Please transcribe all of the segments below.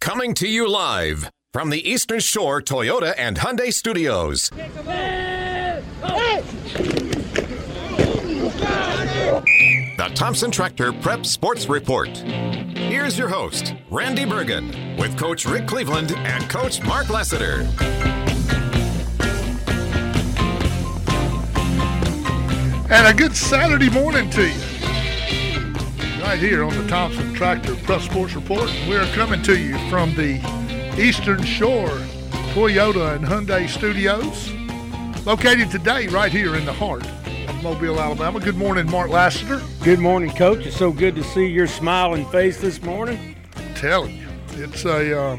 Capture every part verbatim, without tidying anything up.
Coming to you live from the Eastern Shore Toyota and Hyundai Studios. The Thompson Tractor Prep Sports Report. Here's your host, Randy Bergen, with Coach Rick Cleveland and Coach Mark Lassiter. And a good Saturday morning to you. Right here on the Thompson Tractor Prep Sports Report. We're coming to you from the Eastern Shore Toyota and Hyundai Studios, located today right here in the heart of Mobile, Alabama. Good morning, Mark Lassiter. Good morning, Coach. It's so good to see your smiling face this morning. I'm telling you, it's a um,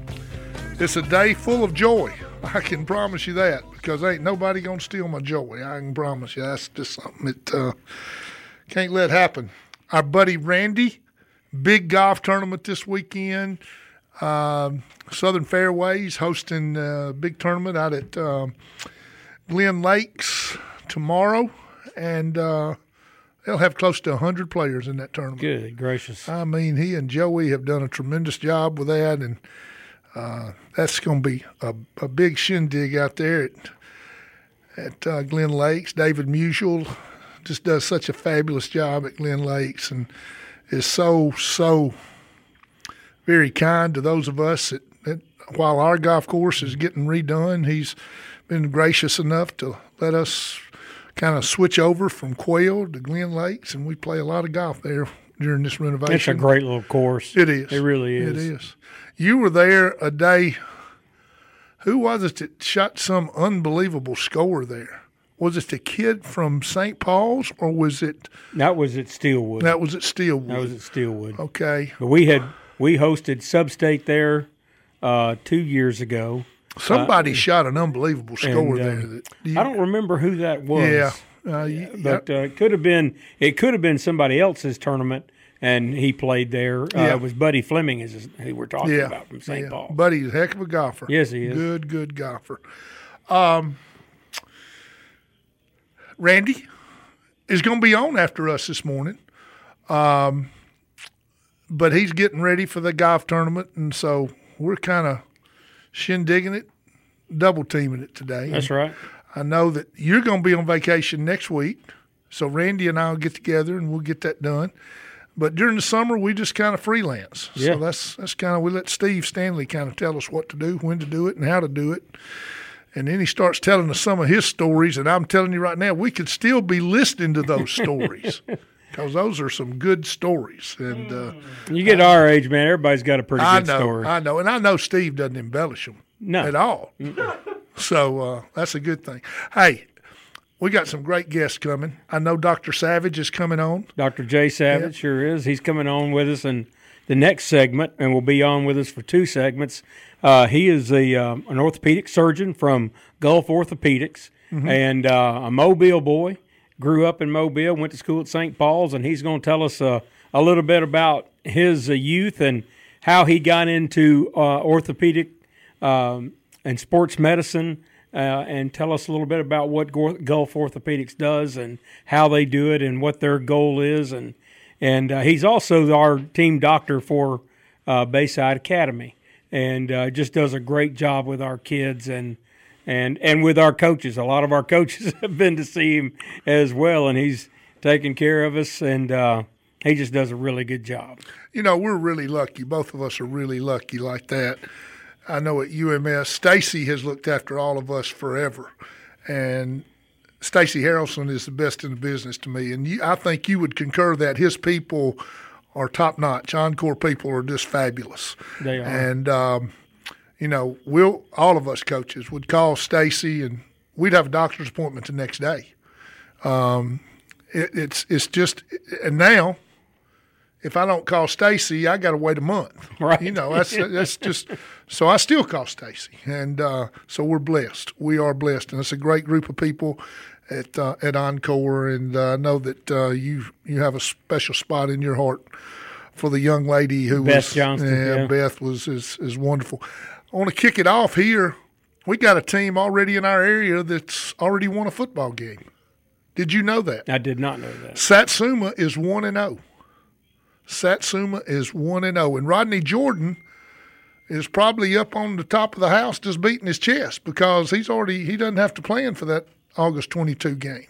it's a day full of joy. I can promise you that, because ain't nobody gonna steal my joy. I can promise you. That's just something that uh, can't let happen. Our buddy Randy, big golf tournament this weekend. Uh, Southern Fairways hosting a big tournament out at uh, Glen Lakes tomorrow, and uh, they'll have close to one hundred players in that tournament. Good gracious. I mean, he and Joey have done a tremendous job with that, and uh, that's going to be a, a big shindig out there at, at uh, Glen Lakes. David Musial just does such a fabulous job at Glen Lakes and is so, so very kind to those of us that, that while our golf course is getting redone, he's been gracious enough to let us kind of switch over from Quail to Glen Lakes, and we play a lot of golf there during this renovation. It's a great little course. It is. It really is. It is. You were there a day. Who was it that shot some unbelievable score there? Was it the kid from Saint Paul's, or was it? That was at Steelwood. That was at Steelwood. That was at Steelwood. Okay. But we had we hosted Sub-State there uh, two years ago. Somebody uh, shot an unbelievable score and, uh, there. That you, I don't remember who that was. Yeah, uh, you, but uh, it could have been it could have been somebody else's tournament, and he played there. Uh, yeah. It was Buddy Fleming, is who we're talking yeah, about from Saint yeah. Paul. Buddy's a heck of a golfer. Yes, he is. Good, good golfer. Um. Randy is going to be on after us this morning, um, but he's getting ready for the golf tournament, and so we're kind of shindigging it, double teaming it today. That's and right. I know that you're going to be on vacation next week, so Randy and I will get together and we'll get that done. But during the summer, we just kind of freelance. Yeah. So that's that's kind of, we let Steve Stanley kind of tell us what to do, when to do it, and how to do it. And then he starts telling us some of his stories, and I'm telling you right now, we could still be listening to those stories, because those are some good stories. And uh, you get our age, man, everybody's got a pretty I good know, story. I know, and I know Steve doesn't embellish them No. at all. So uh, that's a good thing. Hey, we got some great guests coming. I know Doctor Savage is coming on. Doctor Jay Savage yeah. sure is. He's coming on with us in the next segment, and will be on with us for two segments. Uh, he is a um, an orthopedic surgeon from Gulf Orthopedics, mm-hmm. and uh, a Mobile boy. Grew up in Mobile, went to school at Saint Paul's, and he's going to tell us uh, a little bit about his uh, youth and how he got into uh, orthopedic um, and sports medicine, uh, and tell us a little bit about what Gulf Orthopedics does and how they do it and what their goal is. And and uh, he's also our team doctor for uh, Bayside Academy. And uh, just does a great job with our kids and and and with our coaches. A lot of our coaches have been to see him as well, and he's taking care of us, and uh, he just does a really good job. You know, we're really lucky. Both of us are really lucky like that. I know at U M S, Stacy has looked after all of us forever, and Stacy Harrelson is the best in the business to me. And you, I think you would concur that his people are top-notch. Encore people are just fabulous. They are. And, um, you know, we'll all of us coaches would call Stacy, and we'd have a doctor's appointment the next day. Um, it, it's it's just – and now, if I don't call Stacy, I got to wait a month. Right. You know, that's that's just – so I still call Stacy. And uh, so we're blessed. We are blessed. And it's a great group of people at uh, at Encore, and uh, I know that uh, you you have a special spot in your heart for the young lady who Beth was Johnston. Yeah, Yeah, Beth was is is wonderful. I want to kick it off here. We got a team already in our area that's already won a football game. Did you know that? I did not know that. Satsuma is one and zero. Satsuma is one and zero, and Rodney Jordan is probably up on the top of the house just beating his chest because he's already he doesn't have to plan for that August twenty-second game.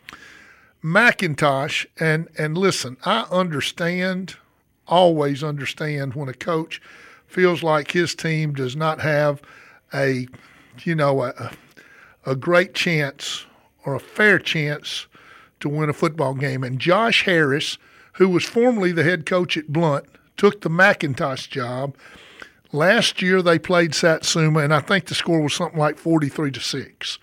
McIntosh, and and listen, I understand, always understand when a coach feels like his team does not have a, you know, a, a great chance or a fair chance to win a football game. And Josh Harris, who was formerly the head coach at Blount, took the McIntosh job. Last year they played Satsuma, and I think the score was something like forty-three to six.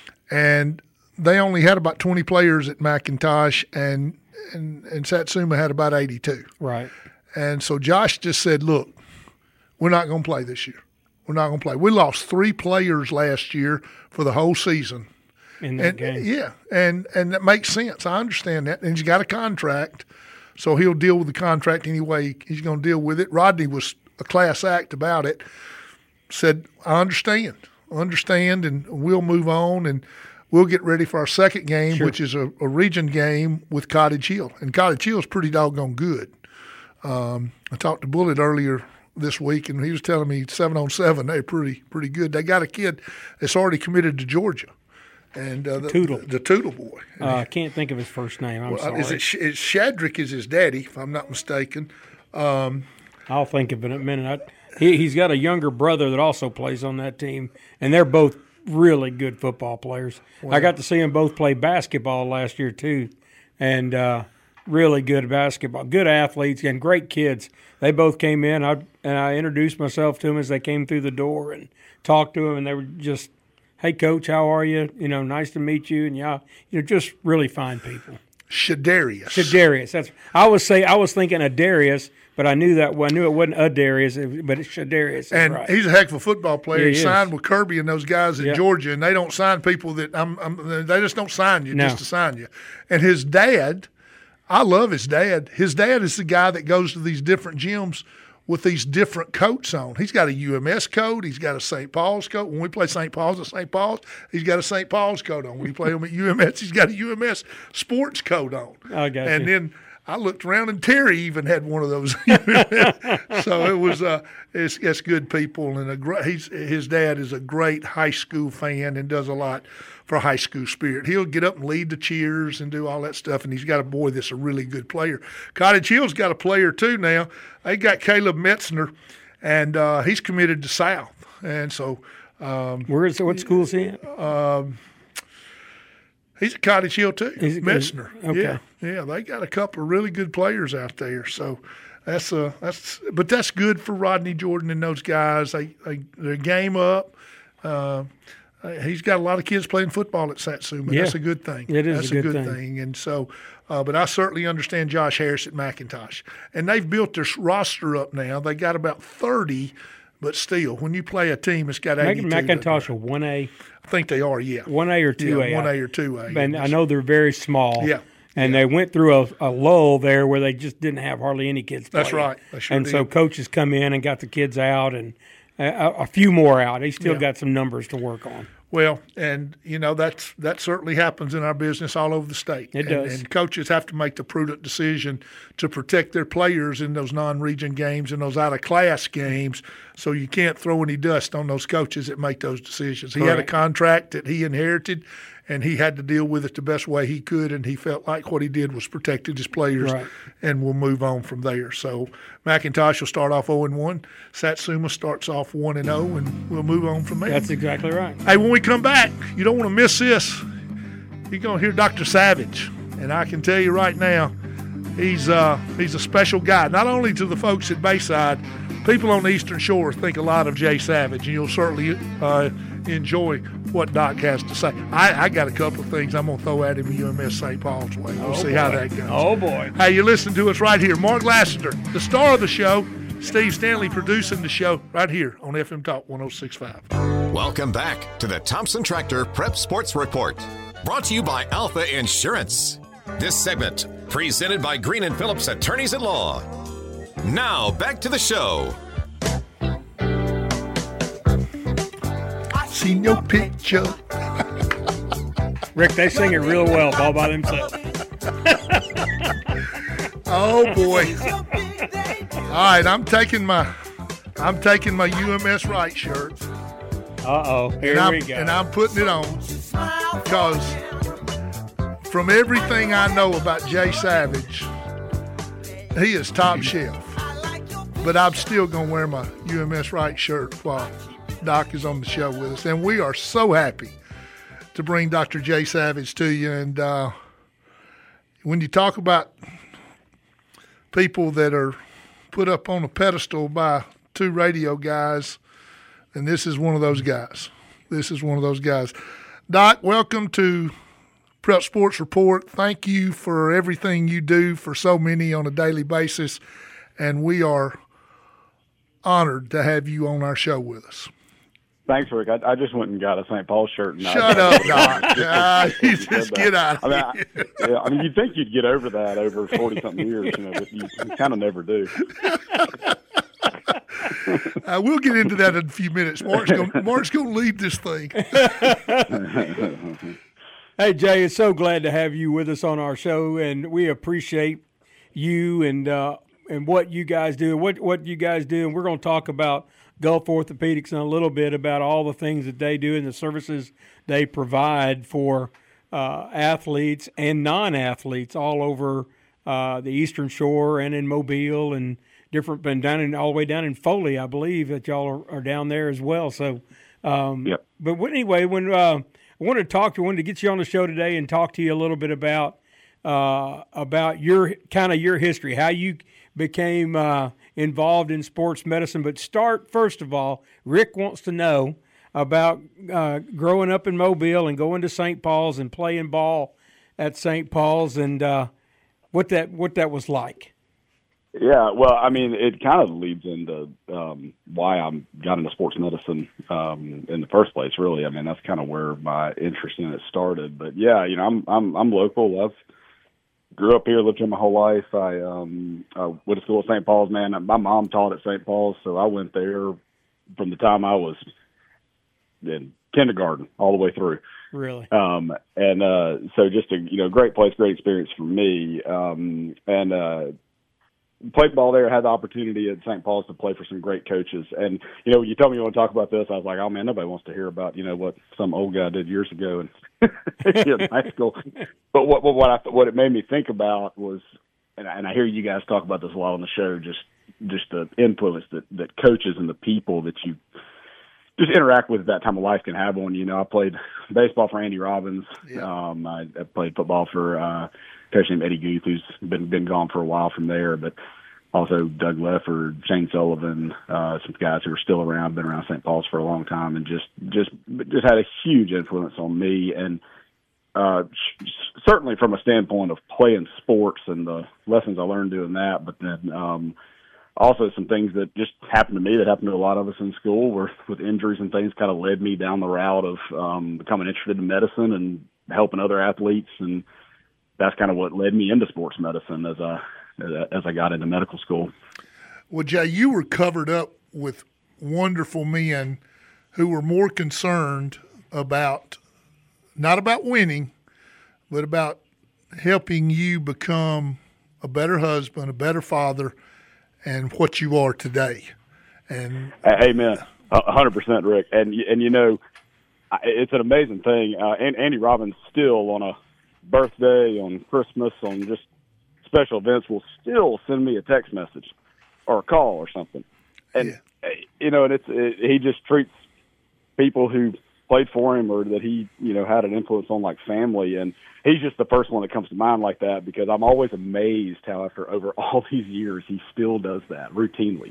And they only had about twenty players at McIntosh, and, and and Satsuma had about eighty-two. Right. And so Josh just said, look, we're not going to play this year. We're not going to play. We lost three players last year for the whole season. In that and, game. Yeah, and, and that makes sense. I understand that. And he's got a contract, so he'll deal with the contract anyway he's going to deal with it. Rodney was a class act about it, said, I understand, understand, and we'll move on, and we'll get ready for our second game, sure. which is a, a region game with Cottage Hill. And Cottage Hill is pretty doggone good. Um, I talked to Bullitt earlier this week, and he was telling me seven on seven, they're pretty pretty good. They got a kid that's already committed to Georgia. And uh, the Tootle. The, the Tootle boy. Uh, I can't think of his first name. I'm well, sorry. Is it Sh- it's Shadrick is his daddy, if I'm not mistaken. Um, I'll think of it in a minute. I, he, he's got a younger brother that also plays on that team, and they're both really good football players. Well, I got to see them both play basketball last year too, and uh, really good basketball, good athletes, and great kids. They both came in, I, and I introduced myself to them as they came through the door and talked to them, and they were just, hey, Coach, how are you? You know, nice to meet you, and y'all, you know, just really fine people. Shadarius. Shadarius. That's. I was say I was thinking of Darius, but I knew that. Well, I knew it wasn't a Darius, but it's Shadarius. And right. he's a heck of a football player. Yeah, he he signed is. with Kirby and those guys in Yep. Georgia, and they don't sign people that I'm, I'm. They just don't sign you No. just to sign you. And his dad, I love his dad. His dad is the guy that goes to these different gyms with these different coats on. He's got a U M S coat. He's got a Saint Paul's coat. When we play Saint Paul's at Saint Paul's, he's got a Saint Paul's coat on. When we play him at U M S, he's got a U M S sports coat on. I got and you. then I looked around, and Terry even had one of those. So it was uh, it's, it's good people, and a great, he's, his dad is a great high school fan and does a lot for high school spirit. He'll get up and lead the cheers and do all that stuff, and he's got a boy that's a really good player. Cottage Hill's got a player too now. They got Caleb Metzner, and uh, he's committed to South, and so um, Where is what school is he at? um, he's at Cottage Hill too. Is it- Metzner. okay. Yeah, yeah. They got a couple of really good players out there. So that's uh that's but that's good for Rodney Jordan and those guys. They they their game up. Uh, he's got a lot of kids playing football at Satsuma. Yeah. That's a good thing. It is that's a good thing. thing. And so, uh, but I certainly understand Josh Harris at McIntosh. And they've built their roster up now. They got about thirty, but still, when you play a team, it's got eighty-two. McIntosh a one A, I think they are. Yeah, one A or two A. yeah, one A or two A. And I know they're very small. Yeah. And they went through a, a lull there where they just didn't have hardly any kids playing. That's right. They sure and did. so coaches come in and got the kids out and a, a few more out. He's still Yeah. got some numbers to work on. Well, and you know that's that certainly happens in our business all over the state. It and, does. And coaches have to make the prudent decision to protect their players in those non-region games and those out-of-class games. So you can't throw any dust on those coaches that make those decisions. He had a Correct. contract that he inherited, and he had to deal with it the best way he could. And he felt like what he did was protected his players, Right. and we'll move on from there. So McIntosh will start off oh and one. Satsuma starts off one and oh, and we'll move on from there. That's exactly right. Hey, when we come back, you don't want to miss this. You're going to hear Doctor Savage, and I can tell you right now, he's uh, he's a special guy. Not only to the folks at Bayside, people on the Eastern Shore think a lot of Jay Savage, and you'll certainly uh, enjoy what Doc has to say. I, I got a couple of things I'm going to throw at him at U M S Saint Paul's way. We'll Oh, see how boy. that goes. Oh, boy. Hey, you listen to us right here. Mark Lassiter, the star of the show. Steve Stanley producing the show right here on F M Talk one oh six point five. Welcome back to the Thompson Tractor Prep Sports Report, brought to you by Alpha Insurance. This segment presented by Green and Phillips Attorneys at Law. Now back to the show. I seen your picture. Rick, they sing it real well all by themselves. Oh boy! All right, I'm taking my I'm taking my U M S Wright shirt. Uh-oh, here and we I'm, go. And I'm putting it on because from everything I know about Jay Savage, he is top shelf. But I'm still going to wear my U M S Wright shirt while Doc is on the show with us. And we are so happy to bring Doctor Jay Savage to you. And uh, when you talk about people that are put up on a pedestal by two radio guys, and this is one of those guys. This is one of those guys. Doc, welcome to Prep Sports Report. Thank you for everything you do for so many on a daily basis, and we are honored to have you on our show with us. Thanks, Rick. I, I just went and got a Saint Paul shirt. And Shut I, up, Doc. uh, you just get out of I mean, here. I, yeah, I mean, you'd think you'd get over that over forty-something years, you know, but you, you kind of never do. Uh, we'll get into that in a few minutes. Mark's going Mark's going to lead this thing. Hey, Jay, it's so glad to have you with us on our show, and we appreciate you and uh, and what you guys do, what what you guys do, and we're going to talk about Gulf Orthopedics in a little bit, about all the things that they do and the services they provide for uh, athletes and non-athletes all over uh, the Eastern Shore and in Mobile and different, and down in, all the way down in Foley, I believe that y'all are, are down there as well. So, um, yep. But anyway, when uh, I wanted to talk to, wanted to get you on the show today and talk to you a little bit about uh, about your kind of your history, how you became uh, involved in sports medicine. But start first of all, Rick wants to know about uh, growing up in Mobile and going to Saint Paul's and playing ball at Saint Paul's, and uh, what that what that was like. Yeah, well, I mean, it kind of leads into um, why I got into sports medicine um, in the first place. Really, I mean, that's kind of where my interest in it started. But yeah, you know, I'm I'm I'm local. I've grew up here, lived here my whole life. I um I went to school at Saint Paul's. Man, my mom taught at Saint Paul's, so I went there from the time I was in kindergarten all the way through. Really? Um, and uh, so just a you know great place, great experience for me. Um, and uh, played ball there, had the opportunity at Saint Paul's to play for some great coaches. And, you know, when you told me you want to talk about this, I was like, oh, man, nobody wants to hear about, you know, what some old guy did years ago in, in high school. But what what what, I, what it made me think about was, and I, and I hear you guys talk about this a lot on the show, just just the influence that, that coaches and the people that you just interact with at that time of life can have on you. You know, I played baseball for Andy Robbins. Yeah. Um, I, I played football for uh, a coach named Eddie Guth, who's been been gone for a while from there, but also Doug Lefford, Shane Sullivan, uh, some guys who are still around, been around Saint Paul's for a long time, and just just just had a huge influence on me. And uh, certainly from a standpoint of playing sports and the lessons I learned doing that, but then um, also some things that just happened to me that happened to a lot of us in school, where with injuries and things kind of led me down the route of um, becoming interested in medicine and helping other athletes. And that's kind of what led me into sports medicine as I, as I got into medical school. Well, Jay, you were covered up with wonderful men who were more concerned about, not about winning, but about helping you become a better husband, a better father, and what you are today. And amen, a hundred percent, Rick. And and you know, it's an amazing thing. Uh, and Andy Robbins still on a birthday, on Christmas, on just special events, will still send me a text message or a call or something. And yeah. you know, and it's it, he just treats people who played for him or that he you know had an influence on like family. And he's just the first one that comes to mind like that, because I'm always amazed how after over all these years he still does that routinely.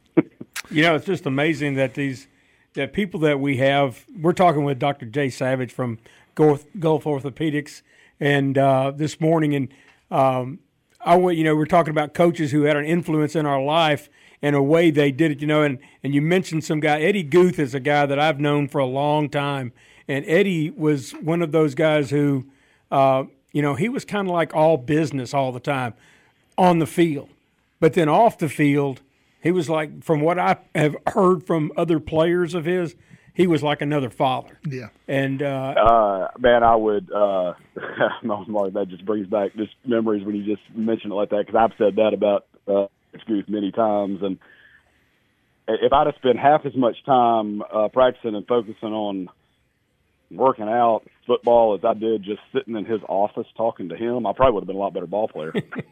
You know, it's just amazing that these that people that we have. We're talking with Doctor Jay Savage from Gulf, Gulf Orthopedics, and uh, this morning, and um, I you know we're talking about coaches who had an influence in our life and a way they did it. You know, and and you mentioned some guy. Eddie Guth is a guy that I've known for a long time, and Eddie was one of those guys who. Uh, you know, he was kind of like all business all the time on the field. But then off the field, he was like, from what I have heard from other players of his, he was like another father. Yeah. And, uh, uh man, I would, uh, Mark, that just brings back just memories when you just mentioned it like that, because I've said that about uh, Guth many times. And if I'd have spent half as much time uh, practicing and focusing on working out football as I did just sitting in his office talking to him, I probably would have been a lot better ball player.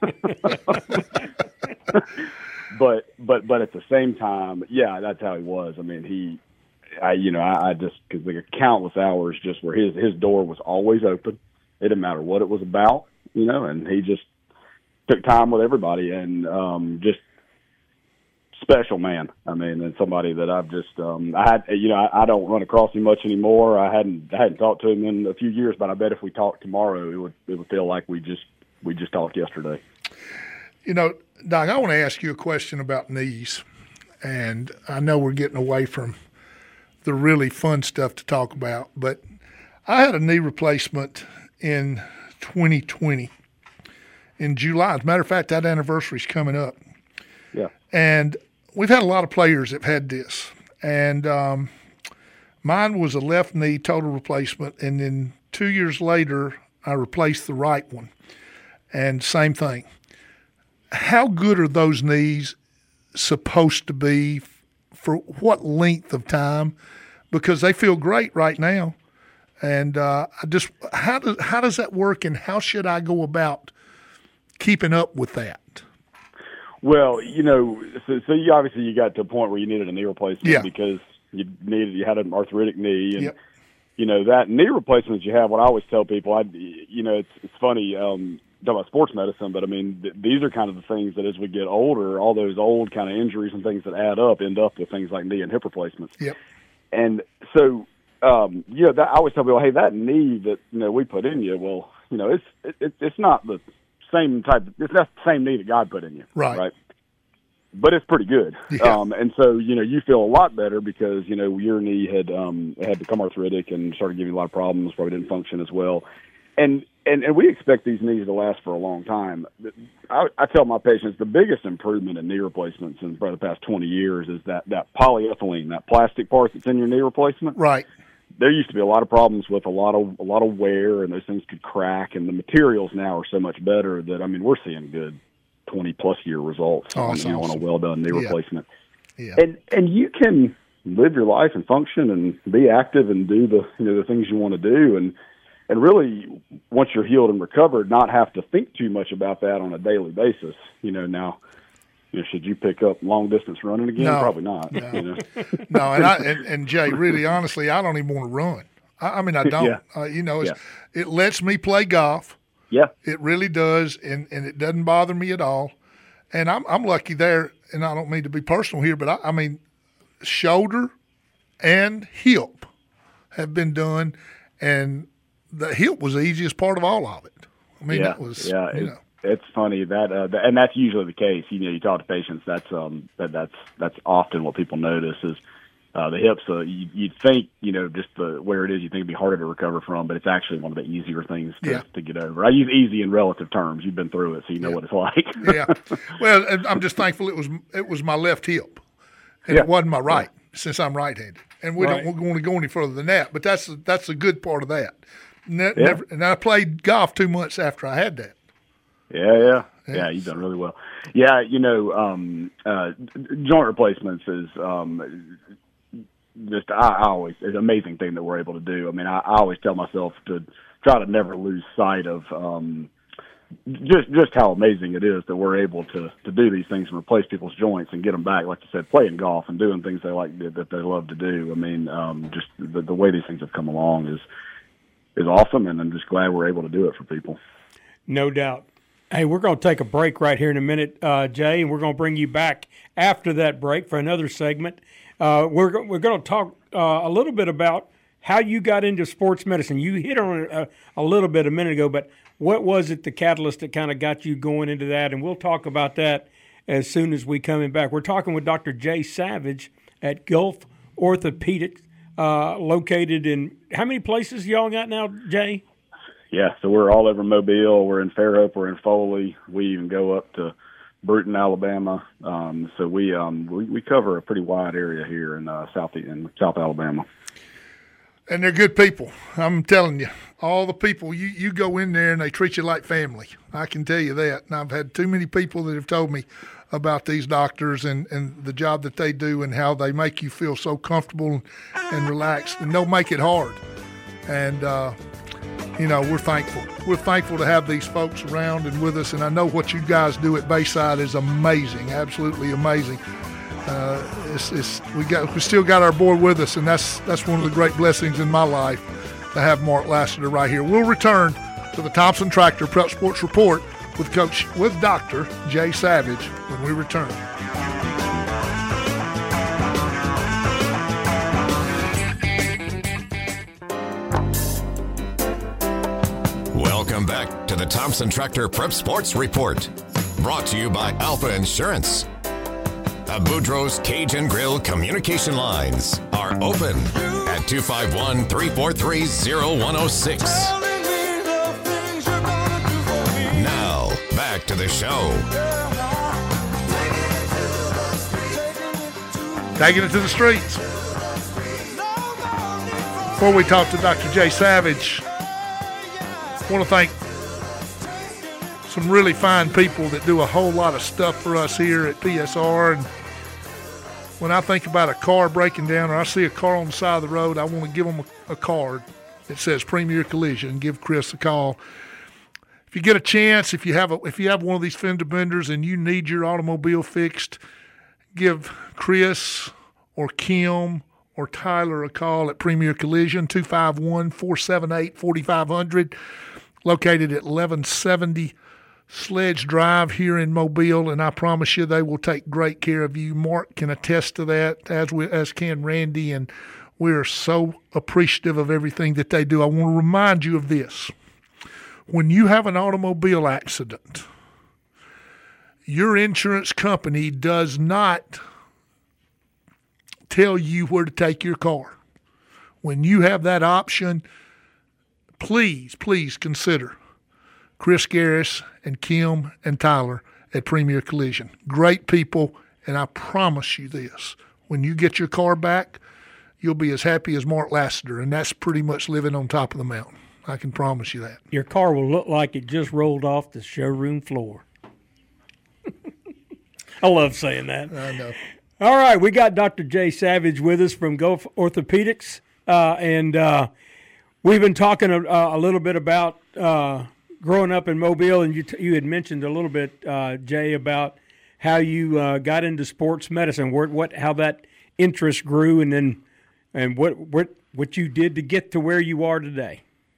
but but but at the same time, yeah, that's how he was. I mean, he, I you know, I, I just because there were countless hours just where his his door was always open. It didn't matter what it was about, you know, and he just took time with everybody and um, just. Special man. I mean, and somebody that I've just, um, I had, you know, I, I don't run across him much anymore. I hadn't, I hadn't talked to him in a few years, but I bet if we talked tomorrow, it would, it would feel like we just, we just talked yesterday. You know, Doc, I want to ask you a question about knees, and I know we're getting away from the really fun stuff to talk about, but I had a knee replacement in twenty twenty in July. As a matter of fact, that anniversary is coming up. Yeah. And we've had a lot of players that have had this, and um, mine was a left knee total replacement, and then two years later I replaced the right one, and same thing. How good are those knees supposed to be for what length of time? Because they feel great right now, and uh, I just how does how does that work, and how should I go about keeping up with that? Well, you know, so, so you obviously you got to a point where you needed a knee replacement yeah. because you needed you had an arthritic knee, and yep. you know that knee replacement you have. What I always tell people, I you know, it's it's funny um, talking about sports medicine, but I mean th- these are kind of the things that as we get older, all those old kind of injuries and things that add up end up with things like knee and hip replacements. Yep. And so, um, you know, that, I always tell people, hey, that knee that you know we put in you, well, you know, it's it, it's not the same type. It's not the same knee that God put in you, right? Right. But it's pretty good, yeah. um, and so you know you feel a lot better because you know your knee had um, had become arthritic and started giving you a lot of problems. Probably didn't function as well, and and, and we expect these knees to last for a long time. I, I tell my patients the biggest improvement in knee replacements in probably the past twenty years is that that polyethylene, that plastic part that's in your knee replacement. Right. There used to be a lot of problems with a lot of a lot of wear, and those things could crack. And the materials now are so much better that I mean we're seeing good twenty plus year results oh, on, you know, awesome. on a well done knee yeah. replacement. Yeah. And and you can live your life and function and be active and do the you know the things you want to do and and really once you're healed and recovered, not have to think too much about that on a daily basis. You know, now you know, should you pick up long distance running again? No. Probably not. No, you know? no and, I, and and Jay, really honestly, I don't even want to run. I, I mean I don't. Yeah. Uh, you know, it's, yeah. it lets me play golf. Yeah. It really does, and, and it doesn't bother me at all. And I'm I'm lucky there, and I don't mean to be personal here, but I, I mean, shoulder and hip have been done, and the hip was the easiest part of all of it. I mean, yeah. that was, yeah. you it, know. It's funny that, uh, that, and that's usually the case. You know, you talk to patients. That's um, that, that's that's often what people notice is uh, the hips. Uh, you, you'd think, you know, just the where it is, you think it'd be harder to recover from, but it's actually one of the easier things to, yeah. to get over. I use easy in relative terms. You've been through it, so you know yeah. what it's like. yeah. Well, I'm just thankful it was it was my left hip, and yeah. it wasn't my right, yeah. since I'm right-handed. And we right. don't want to go any further than that. But that's that's a good part of that. Ne- yeah. never, and I played golf two months after I had that. Yeah, yeah, yeah. You've done really well. Yeah, you know, um, uh, joint replacements is um, just I, I always it's an amazing thing that we're able to do. I mean, I, I always tell myself to try to never lose sight of um, just just how amazing it is that we're able to to do these things and replace people's joints and get them back, like you said, playing golf and doing things they like that they love to do. I mean, um, just the, the way these things have come along is is awesome, and I'm just glad we're able to do it for people. No doubt. Hey, we're going to take a break right here in a minute, uh, Jay, and we're going to bring you back after that break for another segment. Uh, we're we're going to talk uh, a little bit about how you got into sports medicine. You hit on it a, a little bit a minute ago, but what was it, the catalyst that kind of got you going into that? And we'll talk about that as soon as we come back. We're talking with Doctor Jay Savage at Gulf Orthopedics, uh, located in how many places y'all got now, Jay? Yeah, so we're all over Mobile. We're in Fairhope. We're in Foley. We even go up to Bruton, Alabama. Um, so we, um, we we cover a pretty wide area here in uh, South in South Alabama. And they're good people. I'm telling you, all the people, you, you go in there and they treat you like family. I can tell you that. And I've had too many people that have told me about these doctors and, and the job that they do and how they make you feel so comfortable and relaxed. And they'll make it hard. And, uh, you know, we're thankful. We're thankful to have these folks around and with us. And I know what you guys do at Bayside is amazing, absolutely amazing. Uh, it's, it's, we got we still got our boy with us, and that's that's one of the great blessings in my life to have Mark Lassiter right here. We'll return to the Thompson Tractor Prep Sports Report with Coach with Doctor Jay Savage when we return. Welcome back to the Thompson Tractor Prep Sports Report, brought to you by Alpha Insurance. Boudreaux's Cajun Grill communication lines are open at two five one, three four three, zero one zero six. Now, back to the show. Taking it to the streets. Before we talk to Doctor Jay Savage, I want to thank some really fine people that do a whole lot of stuff for us here at P S R. And when I think about a car breaking down or I see a car on the side of the road, I want to give them a, a card that says Premier Collision and give Chris a call. If you get a chance, if you have a, if you have one of these fender benders and you need your automobile fixed, give Chris or Kim or Tyler a call at Premier Collision, two five one, four seven eight, four five zero zero, located at eleven seventy Sledge Drive here in Mobile, and I promise you they will take great care of you. Mark can attest to that, as we, as can Randy, and we are so appreciative of everything that they do. I want to remind you of this. When you have an automobile accident, your insurance company does not tell you where to take your car. When you have that option, please, please consider Chris Garris and Kim and Tyler at Premier Collision. Great people, and I promise you this. When you get your car back, you'll be as happy as Mark Lassiter, and that's pretty much living on top of the mountain. I can promise you that. Your car will look like it just rolled off the showroom floor. I love saying that. I know. All right, we got Doctor Jay Savage with us from Gulf Orthopedics, uh, and uh, we've been talking a, a little bit about uh, growing up in Mobile, and you, t- you had mentioned a little bit, uh, Jay, about how you uh, got into sports medicine, where, what how that interest grew, and then and what what what you did to get to where you are today.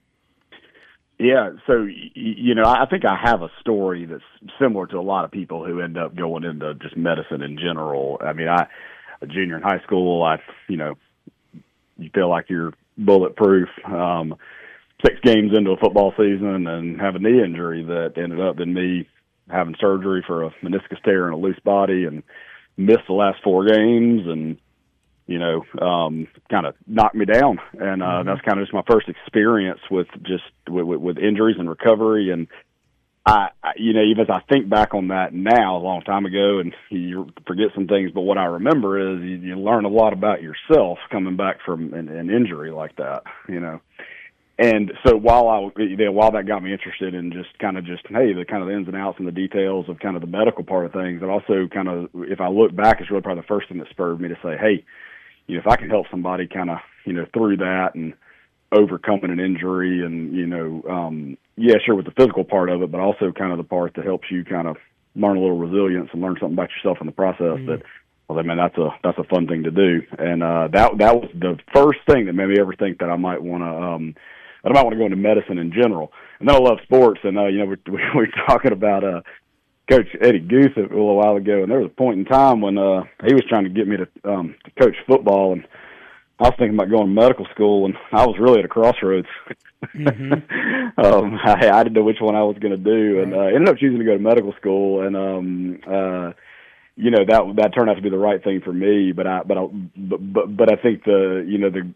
Yeah, so, you know, I think I have a story that's similar to a lot of people who end up going into just medicine in general. I mean, I, a junior in high school, I, you know, you feel like you're bulletproof. Um, six games into a football season and have a knee injury that ended up in me having surgery for a meniscus tear and a loose body and missed the last four games and, you know, um, kind of knocked me down. And uh, mm-hmm. that's kind of just my first experience with just with, with, with injuries and recovery. And, I, I, you know, even as I think back on that now, a long time ago, and you forget some things, but what I remember is you, you learn a lot about yourself coming back from an, an injury like that, you know. And so while I, you know, while that got me interested in just kind of just, hey, the kind of the ins and outs and the details of kind of the medical part of things, and also kind of, if I look back, it's really probably the first thing that spurred me to say, hey, you know, if I can help somebody kind of, you know, through that and overcoming an injury and, you know, um, yeah, sure, with the physical part of it, but also kind of the part that helps you kind of learn a little resilience and learn something about yourself in the process mm-hmm. that, well, I mean, that's a, that's a fun thing to do. And uh, that, that was the first thing that made me ever think that I might want to, um, I might want to go into medicine in general. And then I love sports. And, uh, you know, we, we were talking about uh, Coach Eddie Goose a little while ago, and there was a point in time when uh, he was trying to get me to, um, to coach football, and I was thinking about going to medical school, and I was really at a crossroads. Mm-hmm. um, I, I didn't know which one I was going to do, and uh, ended up choosing to go to medical school, and um, uh, you know that that turned out to be the right thing for me. But I, but I, but, but but I think the you know the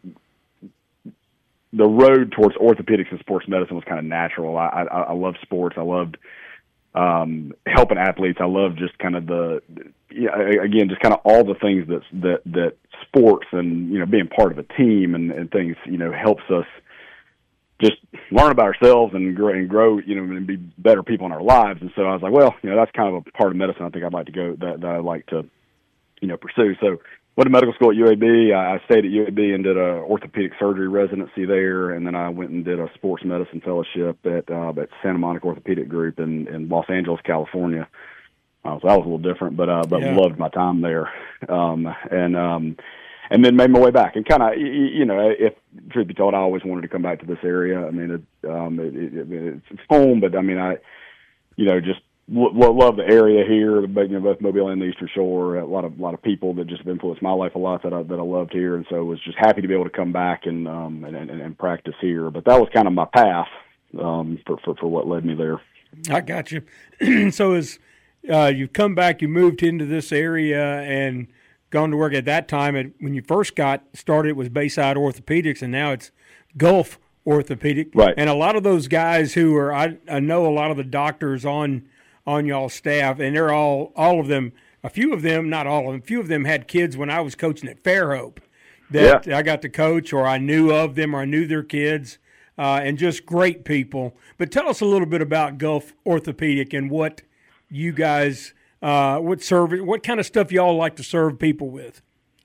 the road towards orthopedics and sports medicine was kind of natural. I I, I loved sports. I loved. um, helping athletes. I love just kind of the, yeah, again, just kind of all the things that that that sports and, you know, being part of a team and, and things, you know, helps us just learn about ourselves and grow, and grow, you know, and be better people in our lives. And so I was like, well, you know, that's kind of a part of medicine I think I'd like to go, that, that I'd like to, you know, pursue. So went to medical school at U A B. I stayed at U A B and did a orthopedic surgery residency there, and then I went and did a sports medicine fellowship at uh, at Santa Monica Orthopedic Group in, in Los Angeles, California. Uh, so that was a little different, but uh, but yeah. loved my time there, um, and um, and then made my way back. And kind of, you know, if truth be told, I always wanted to come back to this area. I mean, it, um, it, it, it's home, but I mean, I, you know, just lo- love the area here. But, you know, both Mobile and the Eastern Shore. A lot of a lot of people that just have influenced my life a lot that I that I loved here, and so was just happy to be able to come back and um and, and, and practice here. But that was kind of my path um for, for for what led me there. I got you. So as uh, you've come back, you moved into this area and gone to work at that time. At, when you first got started, it was Bayside Orthopedics, and now it's Gulf Orthopedic. Right. And a lot of those guys who are, I, I know a lot of the doctors on on y'all's staff, and they're all, all of them, a few of them, not all of them, a few of them had kids when I was coaching at Fairhope that yeah. I got to coach, or I knew of them, or I knew their kids, uh, and just great people. But tell us a little bit about Gulf Orthopedic and what you guys Uh, what service? What kind of stuff y'all like to serve people with?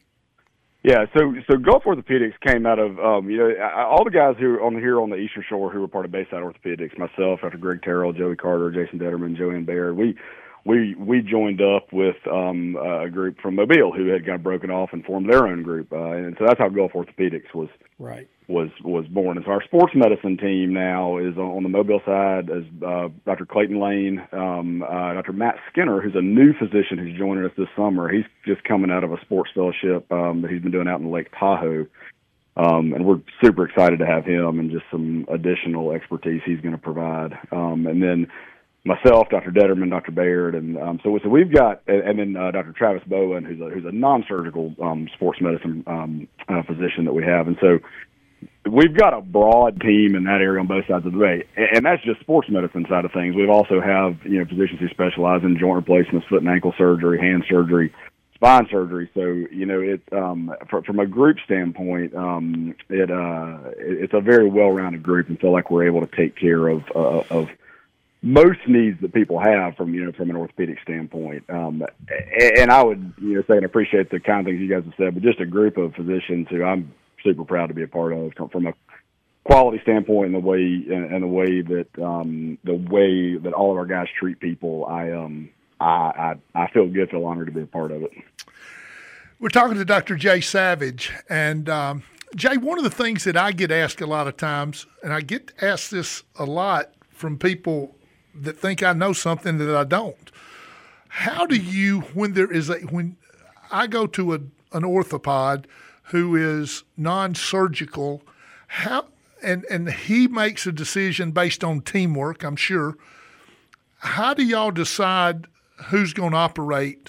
Yeah, so so Gulf Orthopedics came out of um, you know, all the guys who are on here on the Eastern Shore who were part of Bayside Orthopedics. Myself, Doctor Greg Terrell, Joey Carter, Jason Detterman, Joanne Baird. We we we joined up with um, a group from Mobile who had got broken off and formed their own group, uh, and so that's how Gulf Orthopedics was right. was was born. And so our sports medicine team now is on the Mobile side as uh, Doctor Clayton Lane, um, uh, Doctor Matt Skinner, who's a new physician who's joining us this summer. He's just coming out of a sports fellowship um, that he's been doing out in Lake Tahoe. Um, and we're super excited to have him and just some additional expertise he's going to provide. Um, and then myself, Doctor Detterman, Doctor Baird, and um, so so we've got, and then uh, Doctor Travis Bowen, who's a who's a non-surgical um, sports medicine um, uh, physician that we have, and so we've got a broad team in that area on both sides of the bay, and that's just sports medicine side of things. We also have, you know, physicians who specialize in joint replacements, foot and ankle surgery, hand surgery, spine surgery. So, you know, it um, for, from a group standpoint, um, it uh, it's a very well-rounded group, and feel like we're able to take care of uh, of most needs that people have from, you know, from an orthopedic standpoint. Um, and I would, you know, say and appreciate the kind of things you guys have said, but just a group of physicians who I'm super proud to be a part of from a quality standpoint, and the way and the way that um, the way that all of our guys treat people. I um I I, I feel good, feel honored to be a part of it. We're talking to Doctor Jay Savage, and um, Jay, one of the things that I get asked a lot of times, and I get asked this a lot from people that think I know something that I don't. How do you, when there is a, when I go to a, an orthopod who is non-surgical, how, and, and he makes a decision based on teamwork, I'm sure, how do y'all decide who's going to operate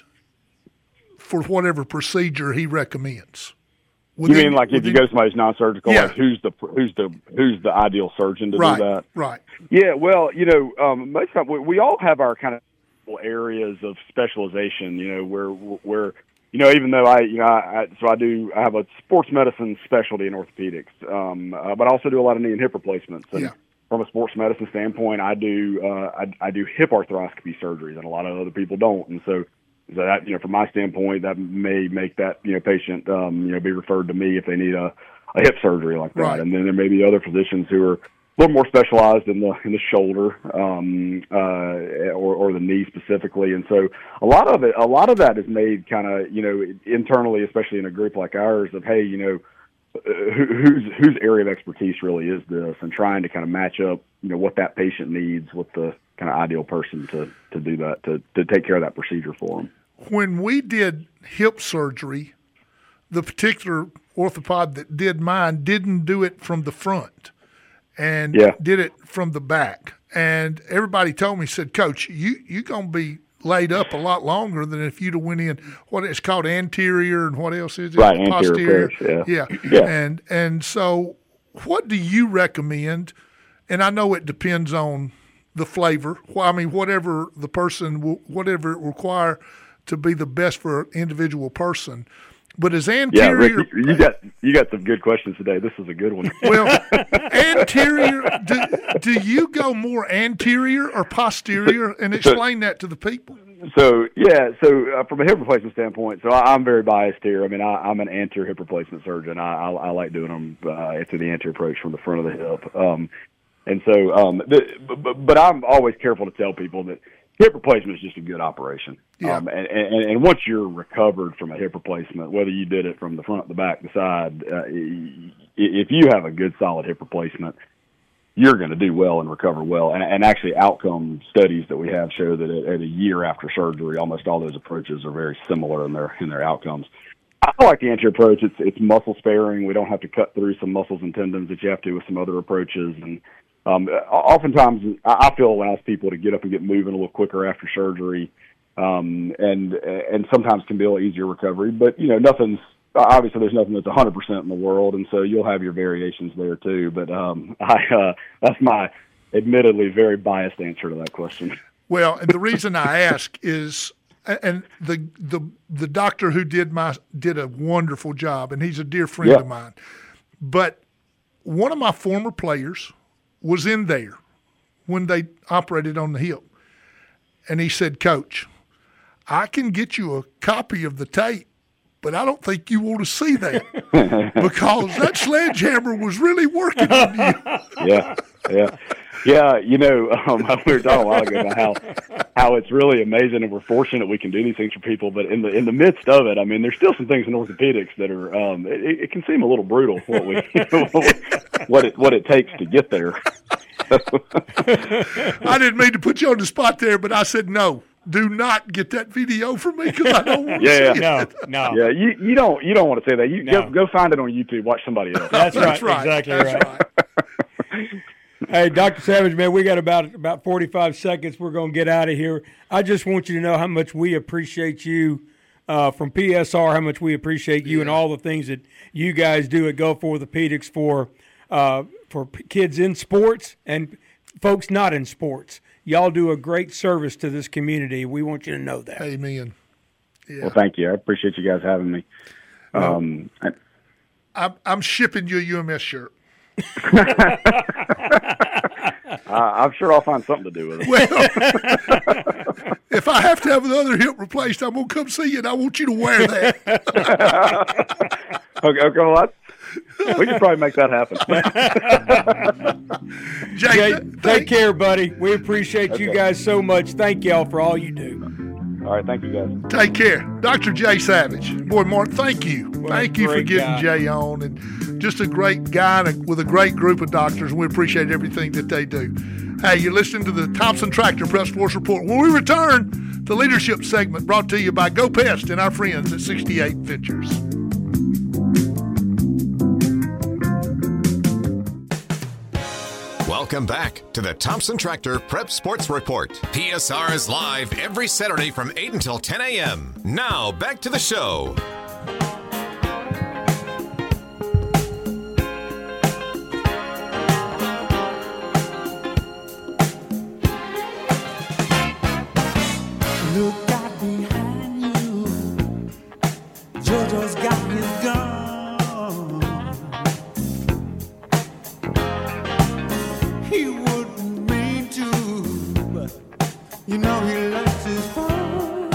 for whatever procedure he recommends? Within, you mean like if within, you go to somebody's non-surgical, yeah. like who's the who's the who's the ideal surgeon to right, do that? Right. Yeah. Well, you know, um, most time we, we all have our kind of areas of specialization. You know, where where you know, even though I you know I, I so I do I have a sports medicine specialty in orthopedics, um, uh, but I also do a lot of knee and hip replacements. And yeah. from a sports medicine standpoint, I do uh, I, I do hip arthroscopy surgeries, and a lot of other people don't, and so. So that, you know, from my standpoint, that may make that, you know, patient, um, you know, be referred to me if they need a, a hip surgery like that. Right. And then there may be other physicians who are a little more specialized in the in the shoulder um, uh, or or the knee specifically. And so a lot of it, a lot of that is made kind of, you know, internally, especially in a group like ours, of hey, you know, who, whose whose area of expertise really is this, and trying to kind of match up, you know, what that patient needs with the kind of ideal person to, to do that, to, to take care of that procedure for them. When we did hip surgery, the particular orthopod that did mine didn't do it from the front and yeah. did it from the back. And everybody told me, said, Coach, you, you're going to be laid up a lot longer than if you'd have went in what it's called anterior and what else is it? Right, posterior. Anterior approach, yeah. yeah. Yeah. Yeah. And, and so what do you recommend? And I know it depends on the flavor. Well, I mean, whatever the person, will, whatever it require to be the best for an individual person. But as anterior, yeah, Rick, you, you got you got some good questions today. This is a good one. Well, anterior. Do, do you go more anterior or posterior? And explain that to the people. So yeah, so uh, from a hip replacement standpoint, so I, I'm very biased here. I mean, I, I'm an anterior hip replacement surgeon. I, I, I like doing them uh, to the anterior approach from the front of the hip. Um, and so, um, the, but, but I'm always careful to tell people that hip replacement is just a good operation. Yeah. Um, and, and, and once you're recovered from a hip replacement, whether you did it from the front, the back, the side, uh, if you have a good solid hip replacement, you're going to do well and recover well. And, and actually outcome studies that we have show that at, at a year after surgery, almost all those approaches are very similar in their, in their outcomes. I like the anterior approach. It's, it's muscle sparing. We don't have to cut through some muscles and tendons that you have to with some other approaches. And Um, oftentimes, I feel allows people to get up and get moving a little quicker after surgery, um, and and sometimes can be a little easier recovery. But you know, nothing's obviously there's nothing that's one hundred percent in the world, and so you'll have your variations there too. But um, I uh, that's my admittedly very biased answer to that question. Well, and the reason I ask is, and the the the doctor who did my did a wonderful job, and he's a dear friend yeah. of mine. But one of my former players was in there when they operated on the hip. And he said, Coach, I can get you a copy of the tape, but I don't think you want to see that because that sledgehammer was really working on you. Yeah, yeah. Yeah, you know, um, we were talking a while ago about how how it's really amazing and we're fortunate we can do these things for people. But in the in the midst of it, I mean, there's still some things in orthopedics that are um, it, it can seem a little brutal what we what it what it takes to get there. I didn't mean to put you on the spot there, but I said no. Do not get that video from me because I don't want to yeah, see yeah. it. No, no. Yeah, you, you don't you don't want to say that. You No. go, go find it on YouTube. Watch somebody else. That's, That's right. right. Exactly That's right. right. Hey, Doctor Savage, man, we got about about forty-five seconds. We're going to get out of here. I just want you to know how much we appreciate you uh, from P S R, how much we appreciate you yeah. and all the things that you guys do at Gulf Orthopedics for uh, for kids in sports and folks not in sports. Y'all do a great service to this community. We want you to know that. Amen. Yeah. Well, thank you. I appreciate you guys having me. Um, well, I, I'm, I'm shipping you a U M S shirt. uh, I'm sure I'll find something to do with it. Well, if I have to have another hip replaced, I'm going to come see you, and I want you to wear that. okay, okay, well, that's, we can probably make that happen. Jay, Jay th- take care, buddy. We appreciate okay. you guys so much. Thank y'all for all you do. All right, thank you, guys. Take care. Doctor Jay Savage. Boy, Mark, thank you. What thank you for getting guy. Jay on. And just a great guy and a, with a great group of doctors. We appreciate everything that they do. Hey, you're listening to the Thompson Tractor Prep Sports Report. When we return, the leadership segment brought to you by Go Pest and our friends at sixty-eight Ventures. Welcome back to the Thompson Tractor Prep Sports Report. P S R is live every Saturday from eight until ten a.m. Now, back to the show. Look out behind you. Jojo's got his gun. He wouldn't mean to, but you know he likes his fun.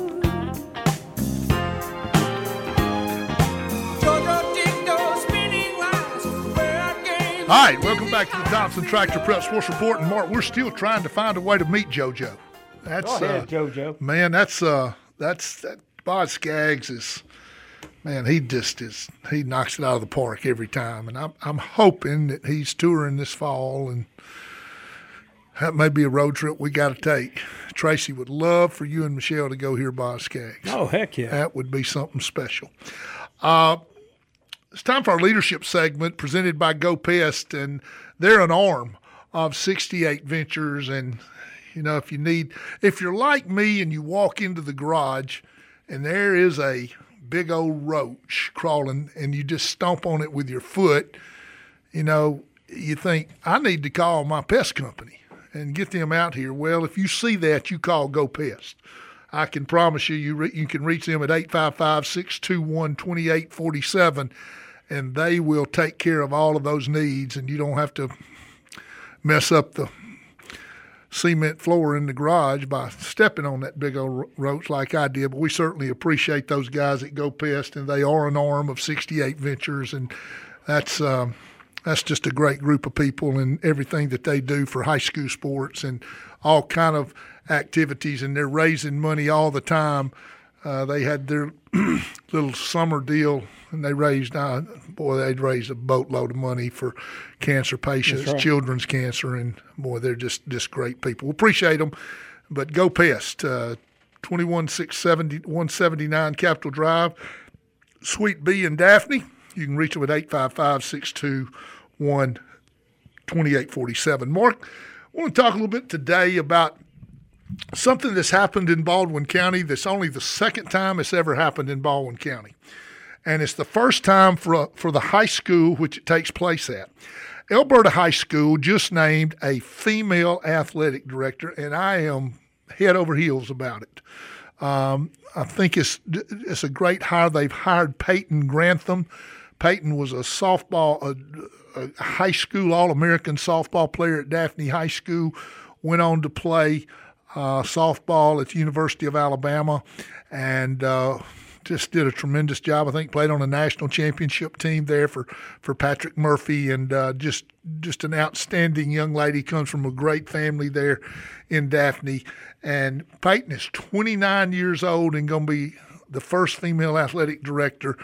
Jojo didn't go spinning rounds where games. All right, welcome back to the Thompson Tractor Prep Sports Report. And Mark, we're still trying to find a way to meet JoJo. That's Go ahead, uh, JoJo. Man, that's uh, that's that. Bob Skaggs is, man. He just is. He knocks it out of the park every time, and I'm I'm hoping that he's touring this fall, and that may be a road trip we got to take. Tracy would love for you and Michelle to go hear Bob Skaggs. Oh heck yeah, that would be something special. Uh, it's time for our leadership segment presented by Go Pest, and they're an arm of sixty-eight Ventures. And you know, if you need, if you're like me and you walk into the garage and there is a big old roach crawling and you just stomp on it with your foot, you know, you think, I need to call my pest company. and get them out here. Well, if you see that, you call Go Pest. I can promise you, you, re- you can reach them at eight five five, six two one, two eight four seven, and they will take care of all of those needs, and you don't have to mess up the cement floor in the garage by stepping on that big old roach like I did. But we certainly appreciate those guys at Go Pest, and they are an arm of sixty-eight Ventures, and that's um, that's just a great group of people and everything that they do for high school sports and all kind of activities, and they're raising money all the time. Uh, they had their little summer deal, and they raised, uh, boy, they'd raised a boatload of money for cancer patients, right. Children's cancer, and, boy, they're just, just great people. We appreciate them. But Go Pest, uh, twenty-one six seventy, one seventy-nine Capitol Drive, Suite B in Daphne. You can reach them at eight five five, six two one, two eight four seven. Mark, I want to talk a little bit today about something that's happened in Baldwin County that's only the second time it's ever happened in Baldwin County. And it's the first time for a, for the high school which it takes place at. Alberta High School just named a female athletic director, and I am head over heels about it. Um, I think it's it's a great hire. They've hired Peyton Grantham. Peyton was a softball, a, a high school All-American softball player at Daphne High School, went on to play Uh, softball at the University of Alabama, and uh, just did a tremendous job. I think played on a national championship team there for, for Patrick Murphy, and uh, just just an outstanding young lady. Comes from a great family there in Daphne. And Peyton is twenty-nine years old and going to be the first female athletic director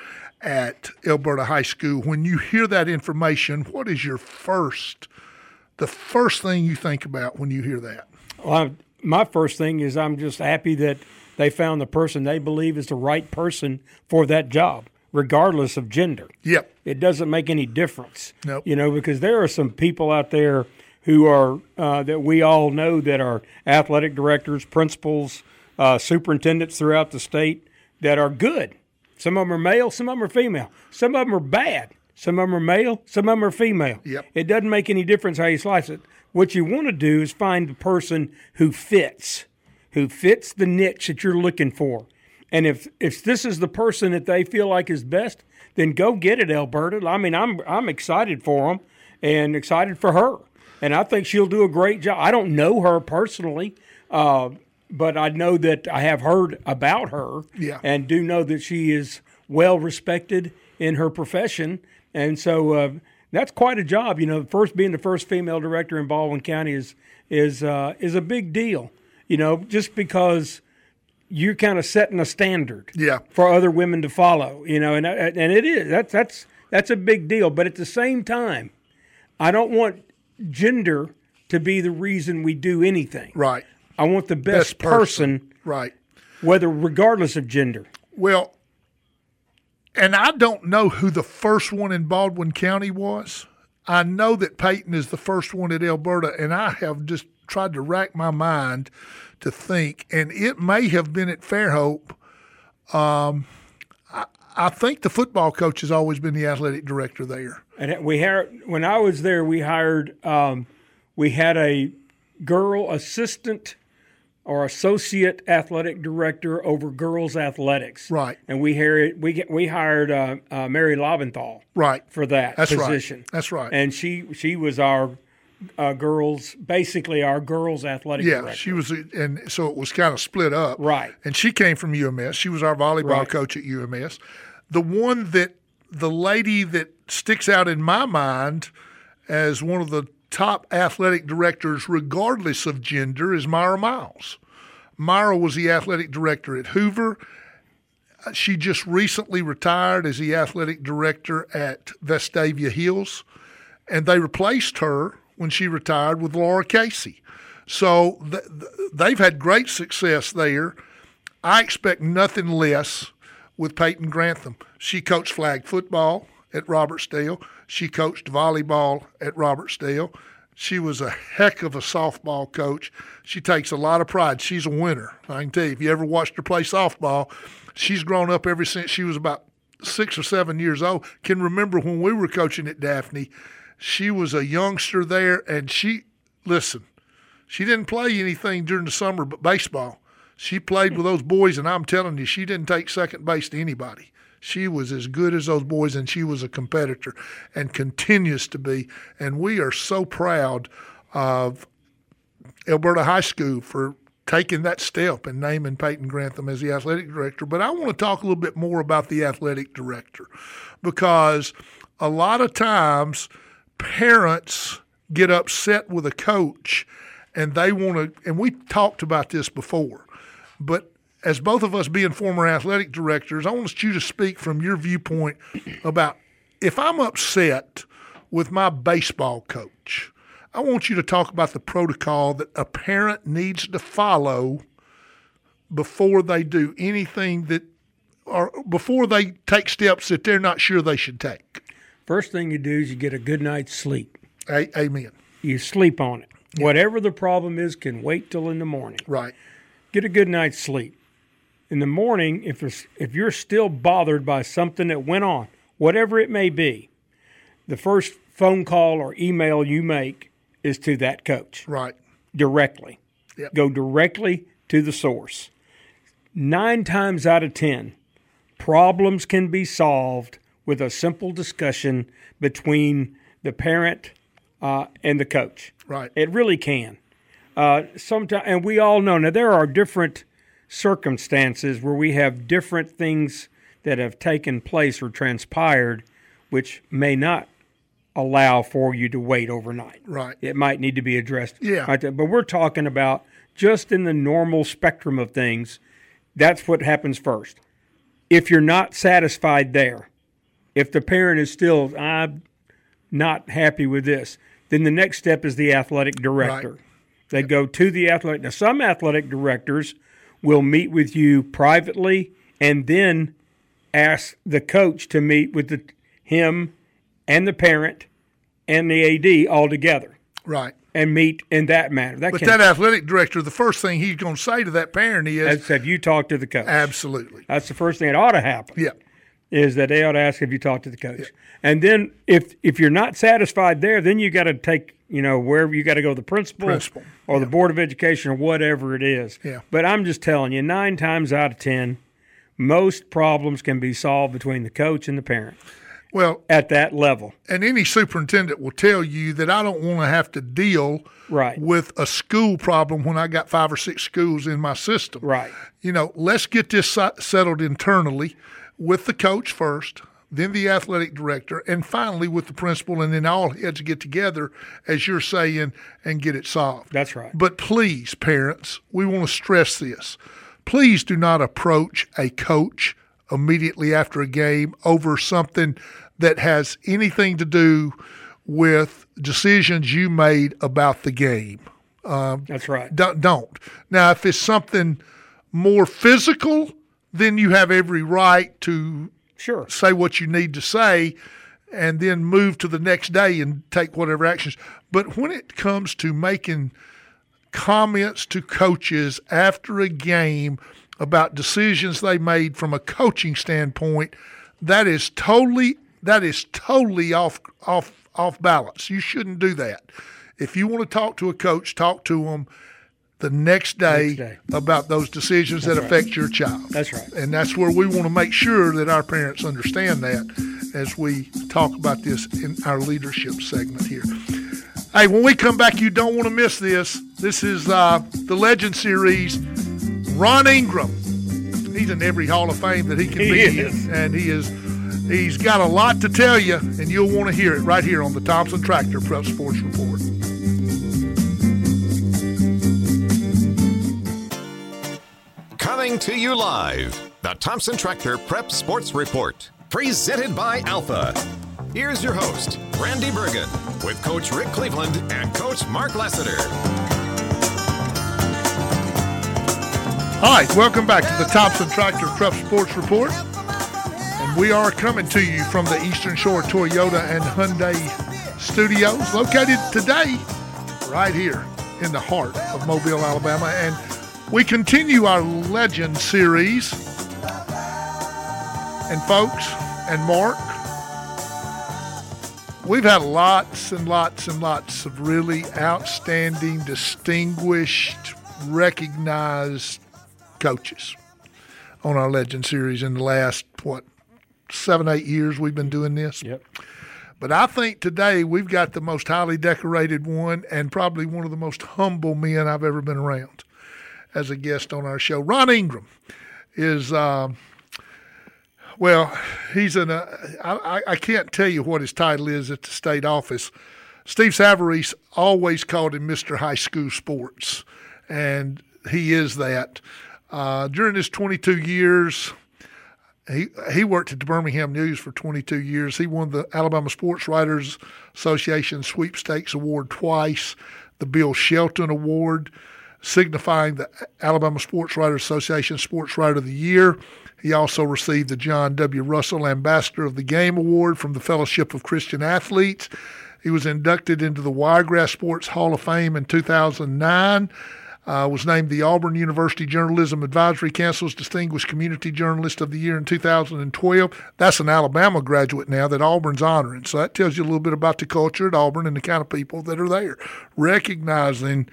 at Alberta High School. When you hear that information, what is your first, the first thing you think about when you hear that? Well, I'm- My first thing is I'm just happy that they found the person they believe is the right person for that job, regardless of gender. Yep. It doesn't make any difference. Nope. You know, because there are some people out there who are uh, that we all know that are athletic directors, principals, uh, superintendents throughout the state that are good. Some of them are male, some of them are female. Some of them are bad. Some of them are male, some of them are female. Yep. It doesn't make any difference how you slice it. What you want to do is find the person who fits, who fits the niche that you're looking for. And if if this is the person that they feel like is best, then go get it, Alberta. I mean, I'm I'm excited for them and excited for her. And I think she'll do a great job. I don't know her personally, uh, but I know that I have heard about her, yeah. and do know that she is well respected in her profession. And so uh, that's quite a job. You know, first being the first female director in Baldwin County is is uh, is a big deal. You know, just because you're kind of setting a standard yeah. for other women to follow. You know, and and it is that's that's that's a big deal. But at the same time, I don't want gender to be the reason we do anything. Right. I want the best, Best person. person, Right. whether regardless of gender. Well, and I don't know who the first one in Baldwin County was. I know that Peyton is the first one at Alberta, and I have just tried to rack my mind to think, and it may have been at Fairhope. Um, I, I think the football coach has always been the athletic director there. And we hired, when I was there, we hired, um, we had a girl assistant or associate athletic director over girls athletics. Right. And we hired we we hired uh, uh, Mary Lobenthal. Right. For that That's position. Right. That's right. And she she was our uh, girls, basically our girls athletic yeah, director. she was, and so it was kind of split up. Right. And she came from U M S. She was our volleyball Right. coach at U M S. The one that the lady that sticks out in my mind as one of the top athletic directors, regardless of gender, is Myra Miles. Myra was the athletic director at Hoover. She just recently retired as the athletic director at Vestavia Hills, and they replaced her when she retired with Laura Casey. So th- th- they've had great success there. I expect nothing less with Peyton Grantham. She coached flag football at Robertsdale. She coached volleyball at Robertsdale. She was a heck of a softball coach. She takes a lot of pride. She's a winner. I can tell you, if you ever watched her play softball, she's grown up ever since she was about six or seven years old. Can remember when we were coaching at Daphne, she was a youngster there, and she, listen, She didn't play anything during the summer but baseball. She played with those boys, and I'm telling you, she didn't take second base to anybody. She was as good as those boys, and she was a competitor and continues to be. And we are so proud of Alberta High School for taking that step and naming Peyton Grantham as the athletic director. But I want to talk a little bit more about the athletic director, because a lot of times parents get upset with a coach and they want to, and we talked about this before, but as both of us being former athletic directors, I want you to speak from your viewpoint about if I'm upset with my baseball coach, I want you to talk about the protocol that a parent needs to follow before they do anything that, or before they take steps that they're not sure they should take. First thing you do is you get a good night's sleep. A- amen. You sleep on it. Yeah. Whatever the problem is can wait till in the morning. Right. Get a good night's sleep. In the morning, if there's, if you're still bothered by something that went on, whatever it may be, the first phone call or email you make is to that coach. Right. Directly. Yep. Go directly to the source. Nine times out of ten, problems can be solved with a simple discussion between the parent uh, and the coach. Right. It really can. Uh, sometimes, and we all know, now there are different circumstances where we have different things that have taken place or transpired which may not allow for you to wait overnight. Right. It might need to be addressed. Yeah. Right there. But we're talking about just in the normal spectrum of things, that's what happens first. If you're not satisfied there, if the parent is still, I'm not happy with this, then the next step is the athletic director. Right. They go to the athletic. Now, some athletic directors will meet with you privately and then ask the coach to meet with the, him and the parent and the A D all together. Right. And meet in that manner. That but can, that athletic director, the first thing he's going to say to that parent is, have you talked to the coach? Absolutely. That's the first thing that ought to happen. Yeah. Is that they ought to ask if you talked to the coach. Yeah. And then if if you're not satisfied there, then you got to take, you know, wherever you got to go, the principal, principal. or yeah. the Board of Education or whatever it is. Yeah. But I'm just telling you, nine times out of ten, most problems can be solved between the coach and the parent. Well, at that level. And any superintendent will tell you that I don't want to have to deal right. with a school problem when I got five or six schools in my system. Right. You know, let's get this settled internally with the coach first, then the athletic director, and finally with the principal, and then all heads get together, as you're saying, and get it solved. That's right. But please, parents, we want to stress this. Please do not approach a coach immediately after a game over something that has anything to do with decisions you made about the game. Um, That's right. Don't, don't. Now, if it's something more physical, then you have every right to sure. say what you need to say and then move to the next day and take whatever actions. But when it comes to making comments to coaches after a game about decisions they made from a coaching standpoint, that is totally that is totally off off off balance. You shouldn't do that. If you want to talk to a coach, talk to them the next day, next day. about those decisions that's that right. affect your child. That's right. And that's where we want to make sure that our parents understand that as we talk about this in our leadership segment here. Hey, when we come back, you don't want to miss this. This is uh, the Legend Series. Ron Ingram. He's in every Hall of Fame that he can he be is. in. And he is he's got a lot to tell you, and you'll want to hear it right here on the Thompson Tractor Prep Sports Report. Coming to you live, the Thompson Tractor Prep Sports Report, presented by Alpha. Here's your host, Randy Bergen, with Coach Rick Cleveland and Coach Mark Lassiter. All right, welcome back to the Thompson Tractor Prep Sports Report. And we are coming to you from the Eastern Shore Toyota and Hyundai Studios, located today right here in the heart of Mobile, Alabama. And we continue our Legend Series. And folks and Mark, we've had lots and lots and lots of really outstanding, distinguished, recognized coaches on our Legend Series in the last, what, seven, eight years we've been doing this. Yep. But I think today we've got the most highly decorated one and probably one of the most humble men I've ever been around as a guest on our show. Ron Ingram is, uh, well, he's an, uh, I, I can't tell you what his title is at the state office. Steve Savarese always called him Mister High School Sports, and he is that. Uh, during his twenty-two years, he he worked at the Birmingham News for twenty-two years. He won the Alabama Sports Writers Association Sweepstakes Award twice, the Bill Shelton Award, signifying the Alabama Sports Writers Association Sports Writer of the Year. He also received the John W. Russell Ambassador of the Game Award from the Fellowship of Christian Athletes. He was inducted into the Wiregrass Sports Hall of Fame in two thousand nine. Uh, was named the Auburn University Journalism Advisory Council's Distinguished Community Journalist of the Year in two thousand twelve. That's an Alabama graduate now that Auburn's honoring. So that tells you a little bit about the culture at Auburn and the kind of people that are there. Recognizing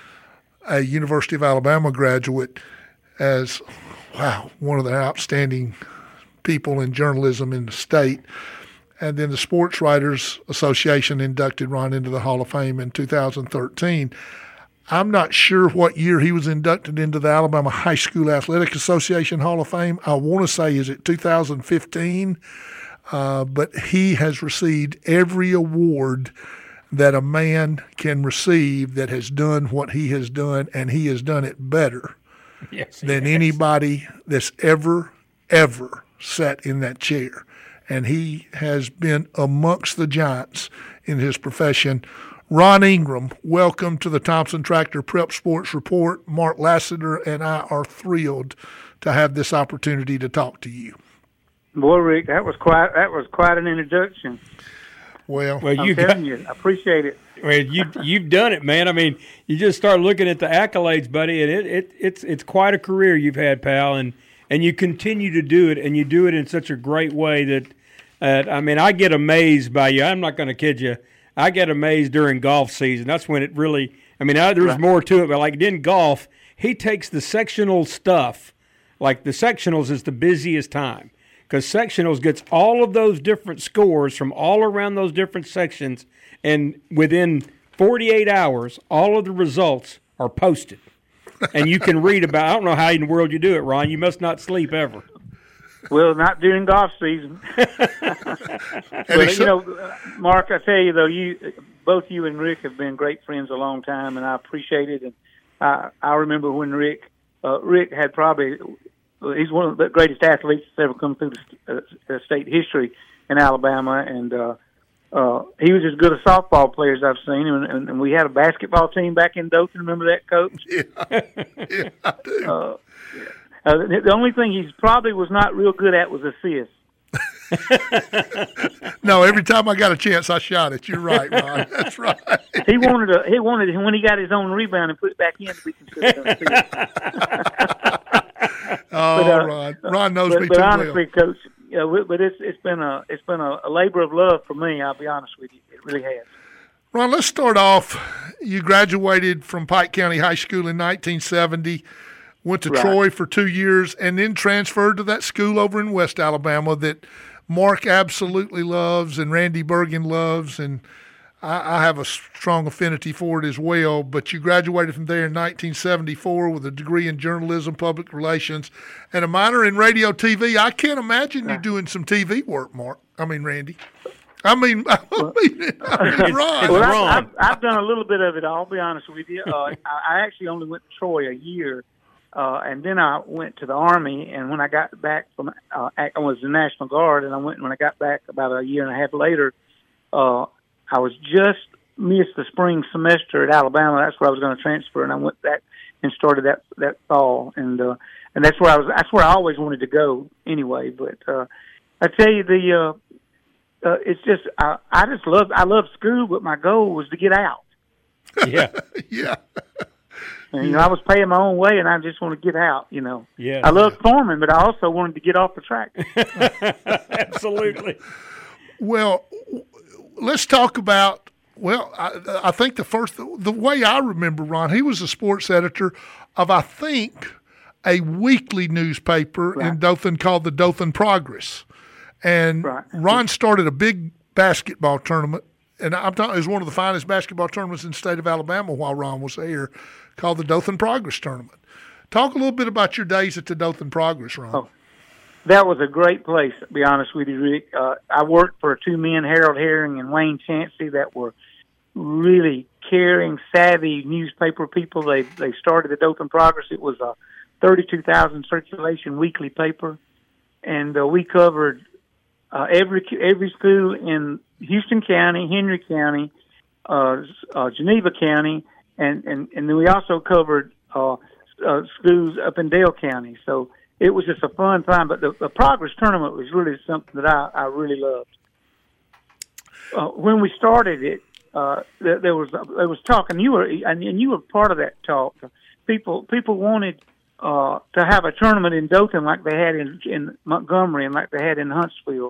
a University of Alabama graduate as, wow, one of the outstanding people in journalism in the state. And then the Sports Writers Association inducted Ron into the Hall of Fame in two thousand thirteen. I'm not sure what year he was inducted into the Alabama High School Athletic Association Hall of Fame. I want to say, is it two thousand fifteen? Uh, but he has received every award that a man can receive that has done what he has done, and he has done it better yes, than yes. anybody that's ever, ever sat in that chair. And he has been amongst the giants in his profession. Ron Ingram, welcome to the Thompson Tractor Prep Sports Report. Mark Lassiter and I are thrilled to have this opportunity to talk to you. Boy, Rick, that was quite that was quite an introduction. Well, well I'm you telling got, you, I appreciate it. Well, you you've done it, man. I mean, you just start looking at the accolades, buddy, and it, it it's it's quite a career you've had, pal, and and you continue to do it, and you do it in such a great way that, uh, I mean, I get amazed by you. I'm not going to kid you. I get amazed during golf season. That's when it really – I mean, I, there's right. more to it, but like in golf, he takes the sectional stuff. Like the sectionals is the busiest time because sectionals gets all of those different scores from all around those different sections, and within forty-eight hours, all of the results are posted. And you can read about – I don't know how in the world you do it, Ron. You must not sleep ever. Well, not during golf season. But, you know, Mark, I tell you, though, you both you and Rick have been great friends a long time, and I appreciate it. And I, I remember when Rick uh, Rick had probably – he's one of the greatest athletes that's ever come through the uh, state history in Alabama, and uh, uh, he was as good a softball player as I've seen. And, and, and we had a basketball team back in Dothan. Remember that, Coach? Yeah, yeah I do. Uh, yeah. Uh, the only thing he probably was not real good at was assists. No, every time I got a chance, I shot it. You're right, Ron. That's right. He wanted to. He wanted when he got his own rebound and put it back in to be considered an assist. Oh, but, uh, Ron. Ron knows but, me but too honestly, well. Coach, you know, but it's it's been a it's been a, a labor of love for me. I'll be honest with you, it really has. Ron, let's start off. You graduated from Pike County High School in nineteen seventy. Went to right. Troy for two years, and then transferred to that school over in West Alabama that Mark absolutely loves and Randy Bergen loves, and I, I have a strong affinity for it as well. But you graduated from there in nineteen seventy-four with a degree in journalism, public relations, and a minor in radio T V. I can't imagine you doing some T V work, Mark. I mean, Randy. I mean, I mean, I mean Ron. Well, I've, I've, I've done a little bit of it. I'll be honest with you. Uh, I, I actually only went to Troy a year. Uh, and then I went to the Army, and when I got back from, uh, I was in the National Guard, and I went, when I got back about a year and a half later, uh, I was just missed the spring semester at Alabama. That's where I was going to transfer, and I went back and started that, that fall. And, uh, and that's where I was, that's where I always wanted to go anyway. But, uh, I tell you, the, uh, uh, it's just, I, I just love, I love school, but my goal was to get out. Yeah. Yeah. And, you know, I was paying my own way, and I just want to get out, you know. Yeah. I love farming, but I also wanted to get off the track. Absolutely. Well, let's talk about, well, I, I think the first, the way I remember Ron, he was a sports editor of, I think, a weekly newspaper right. in Dothan called the Dothan Progress. And right. Ron started a big basketball tournament, and I'm talking, it was one of the finest basketball tournaments in the state of Alabama while Ron was there, called the Dothan Progress Tournament. Talk a little bit about your days at the Dothan Progress, Ron. Oh, that was a great place, to be honest with you, Rick. Uh, I worked for two men, Harold Herring and Wayne Chansey, that were really caring, savvy newspaper people. They they started the Dothan Progress. It was a thirty-two thousand circulation weekly paper, and uh, we covered uh, every every school in Houston County, Henry County, uh, uh, Geneva County, and, and, and then we also covered uh, uh, schools up in Dale County. So it was just a fun time. But the, the Progress Tournament was really something that I, I really loved. Uh, when we started it, uh, there, there was there was talk, and you were and you were part of that talk. People people wanted uh, to have a tournament in Dothan like they had in, in Montgomery and like they had in Huntsville,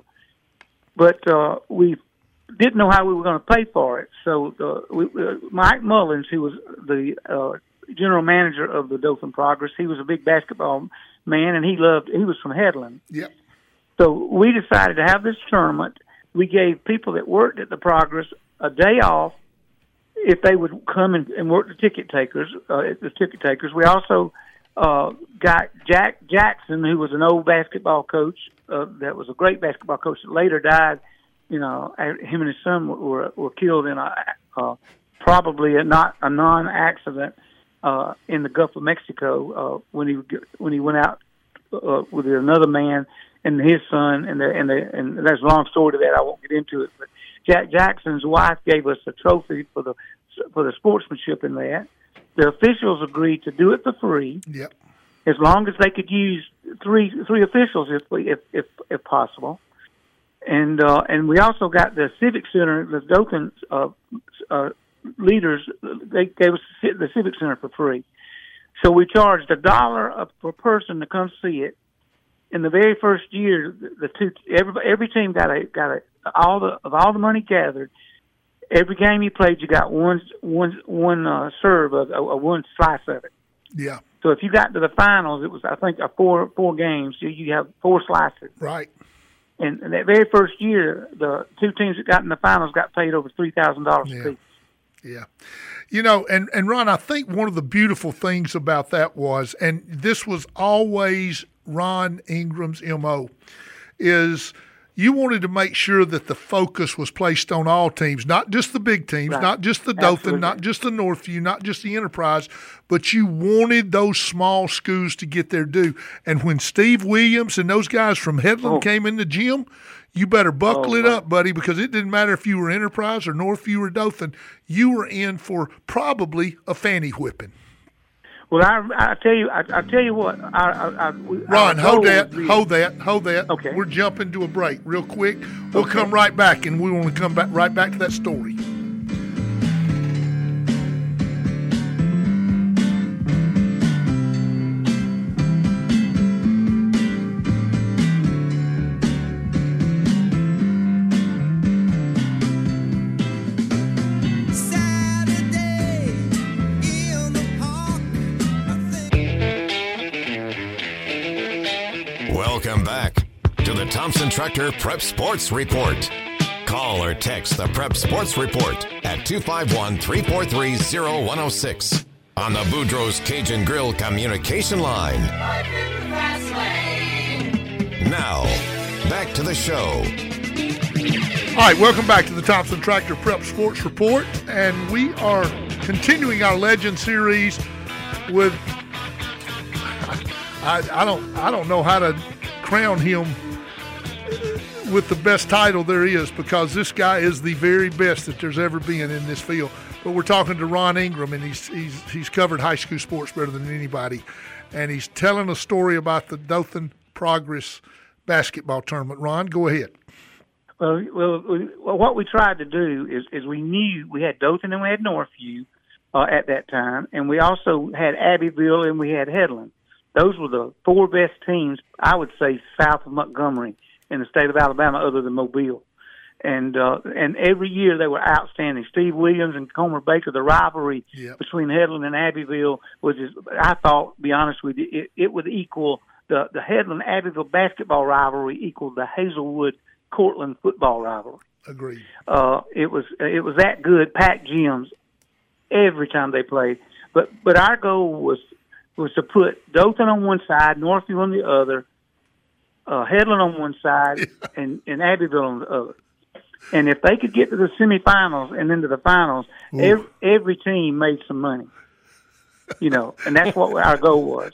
but uh, we didn't know how we were going to pay for it. So uh, we, uh, Mike Mullins, who was the uh, general manager of the Dothan Progress, he was a big basketball man, and he loved. He was from Headland. Yep. So we decided to have this tournament. We gave people that worked at the Progress a day off if they would come and, and work the ticket takers. Uh, the ticket takers. We also uh, got Jack Jackson, who was an old basketball coach. Uh, that was a great basketball coach that later died. You know, him and his son were were killed in a uh, probably a not a non-accident uh, in the Gulf of Mexico uh, when he when he went out uh, with another man and his son, and the, and the, and there's a long story to that. I won't get into it, but Jack Jackson's wife gave us a trophy for the for the sportsmanship in that. The officials agreed to do it for free. Yep. As long as they could use three three officials if if if, if possible. And uh, and we also got the Civic Center, the Dothan uh, uh, leaders, they gave us the Civic Center for free. So we charged a dollar per person to come see it. In the very first year, the two every every team got a got a all the of all the money gathered. Every game you played, you got one one one uh, serve of a, a one slice of it. Yeah. So if you got to the finals, it was I think a four four games. You you have four slices. Right. And in that very first year, the two teams that got in the finals got paid over three thousand dollars yeah. apiece. Yeah. You know, and, and Ron, I think one of the beautiful things about that was, and this was always Ron Ingram's M O, is you wanted to make sure that the focus was placed on all teams, not just the big teams, right. not just the Dothan, Absolutely. not just the Northview, not just the Enterprise, but you wanted those small schools to get their due. And when Steve Williams and those guys from Headland oh. came in the gym, you better buckle oh, it right. up, buddy, because it didn't matter if you were Enterprise or Northview or Dothan. You were in for probably a fanny whipping. Well, I, I tell you, I, I tell you what, I, I, I, Ron, hold that, be, hold that, hold that. Okay. We're jumping to a break real quick. We'll okay. come right back, and we want to come back right back to that story. Welcome back to the Thompson Tractor Prep Sports Report. Call or text the Prep Sports Report at two five one, three four three, zero one zero six on the Boudreaux's Cajun Grill communication line. Now, back to the show. All right, welcome back to the Thompson Tractor Prep Sports Report, and we are continuing our Legend series with I, I don't I don't know how to crown him with the best title there is, because this guy is the very best that there's ever been in this field. But we're talking to Ron Ingram, and he's he's he's covered high school sports better than anybody, and he's telling a story about the Dothan Progress basketball tournament. Ron, go ahead. Well, well, well what we tried to do is, is we knew we had Dothan and we had Northview uh, at that time, and we also had Abbeville and we had Headland. Those were the four best teams, I would say, south of Montgomery in the state of Alabama, other than Mobile. And uh, and every year they were outstanding. Steve Williams and Comer Baker, the rivalry yep. between Headland and Abbeville was, just, I thought, to be honest with you, it, it would equal the, the Headland-Abbeville basketball rivalry equaled the Hazelwood-Cortland football rivalry. Agreed. Uh, it was it was that good, packed gyms every time they played. But but our goal was was to put Dothan on one side, Northview on the other, uh, Headland on one side, and, and Abbeville on the other. And if they could get to the semifinals and into the finals, every, every team made some money. You know, and that's what our goal was.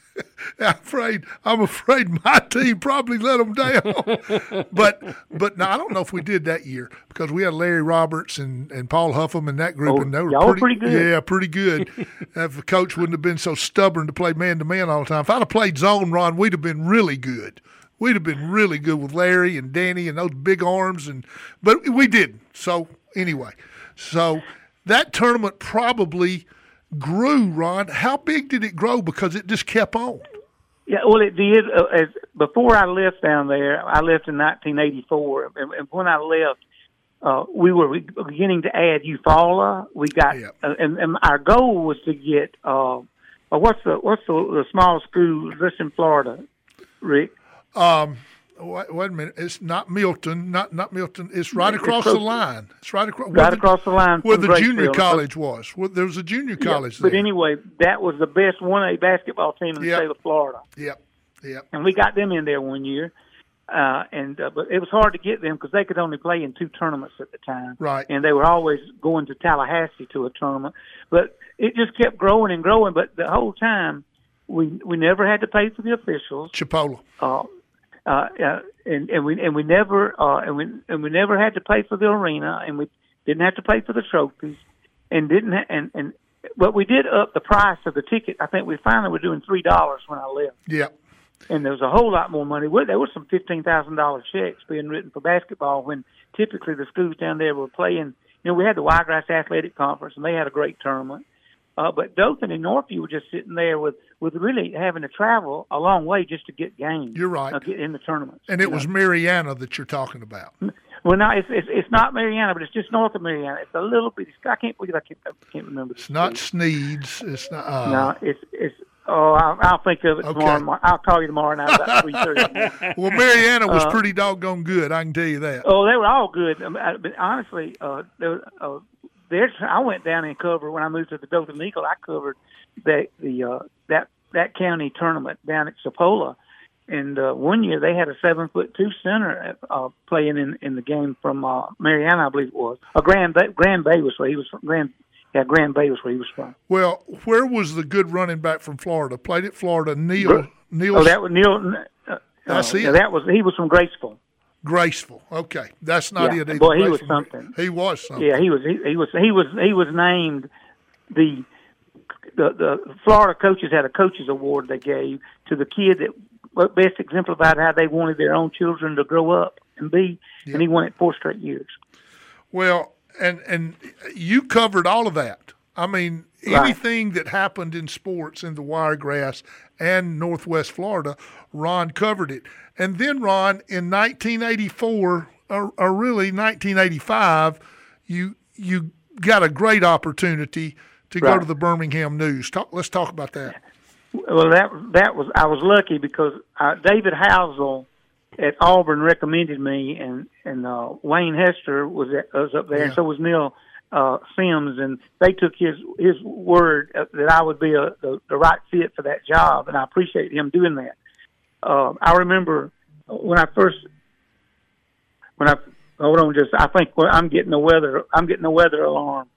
I'm afraid I'm afraid my team probably let them down. but but now I don't know if we did that year because we had Larry Roberts and, and Paul Huffam and that group, oh, and they were y'all pretty, pretty good. Yeah, pretty good. If the coach wouldn't have been so stubborn to play man to man all the time, if I'd have played zone, Ron, we'd have been really good. We'd have been really good with Larry and Danny and those big arms, and but we didn't. So anyway, so that tournament probably grew, Ron. How big did it grow? Because it just kept on. Yeah, well, it did. Uh, as before I left down there, I left in nineteen eighty-four, and, and when I left, uh, we were beginning to add Eufaula. We got, Yep. uh, and, and our goal was to get. Uh, uh, what's the what's the, the small school that's in Florida, Rick? Um, wait, wait a minute. It's not Milton. Not not Milton. It's right It's across close- the line. It's right across. Right across the line where from the junior Graceville. college was. Where there was a junior college Yeah, but there. anyway, that was the best one A basketball team in the Yep. state of Florida, Yep. Yep. and we got them in there one year. Uh, and uh, but it was hard to get them because they could only play in two tournaments at the time, Right. and they were always going to Tallahassee to a tournament. But it just kept growing and growing. But the whole time, we we never had to pay for the officials. Chipola. Uh, uh, uh, and, and we and we never uh, and we and we never had to pay for the arena, and we didn't have to pay for the trophies, and didn't ha- and and but we did up the price of the ticket. I think we finally were doing three dollars when I left, Yep. and there was a whole lot more money. Well, there was some fifteen thousand dollar checks being written for basketball when typically the schools down there were playing. You know, we had the Wiregrass Athletic Conference, and they had a great tournament. Uh, but Dothan and Northview were just sitting there with, with really having to travel a long way just to get games. You're right. Uh, get in the tournaments. And it you was know. Mariana that you're talking about. Well, no, it's, it's it's not Mariana, but it's just north of Mariana. It's a little bit. I can't believe I can't, I can't remember. It's not Sneed's. It's not. Uh, No, it's it's. Oh, I'll, I'll think of it Okay. tomorrow. mor- I'll call you tomorrow night about three thirty. Well, Mariana was Uh, pretty doggone good. I can tell you that. Oh, they were all good. I mean, I- but honestly, uh, there, was, uh, there's. I went down and covered when I moved to the Dothan Eagle. I covered that the uh, that that county tournament down at Cipolla, and uh, one year they had a seven foot two center uh, playing in, in the game from uh, Mariana, I believe it was. Uh, Grand Bay, Grand Bay was where he was from. Grand, yeah, Grand Bay was where he was from. Well, where was the good running back from Florida? Played at Florida. Neil. Neil. Oh, that was Neil. Uh, That's uh, it. That was he was from Graceville. Graceful. Okay, that's not Yeah, it either. boy, he was Graceful. something. He was something. Yeah, he was. He, he was. He was. He was named the, the the Florida coaches had a coaches award they gave to the kid that best exemplified how they wanted their own children to grow up and be, Yeah. and he won it four straight years. Well, and and you covered all of that. I mean, Right. anything that happened in sports in the Wiregrass and Northwest Florida, Ron covered it. And then, Ron, in nineteen eighty-four, or, or really nineteen eighty-five, you you got a great opportunity to go Right. to the Birmingham News. Talk, let's talk about that. Well, that that was I was lucky because uh, David Housel at Auburn recommended me, and and uh, Wayne Hester was at, was up there, Yeah. and so was Neil uh, Sims, and they took his his word uh, that I would be a, the, the right fit for that job, and I appreciate him doing that. Uh, I remember when I first when I hold on, just I think well, I'm getting the weather I'm getting the weather alarm.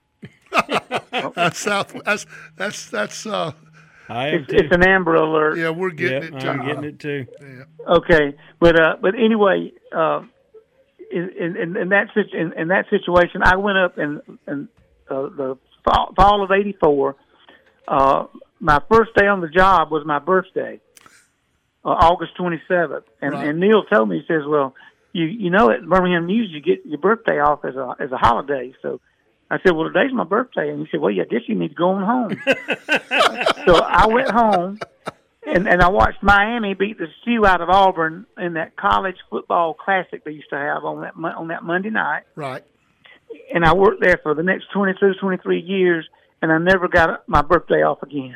That's South. That's that's that's. Uh, I am It's, too. it's an Amber Alert. yeah, we're getting Yep, it too. I'm getting it too. Okay, but uh, but anyway, uh, in, in in that situ- in, in that situation, I went up in in uh, the fall, fall of eighty-four. Uh, my first day on the job was my birthday, uh, August twenty-seventh, and Right. and Neil told me, he says, "Well, you you know at Birmingham News you get your birthday off as a as a holiday." So I said, "Well, today's my birthday," and he said, "Well, yeah, I guess you need to go on home." So I went home, and and I watched Miami beat the stew out of Auburn in that college football classic they used to have on that on that Monday night. Right. And I worked there for the next twenty-two, twenty-three years, and I never got my birthday off again.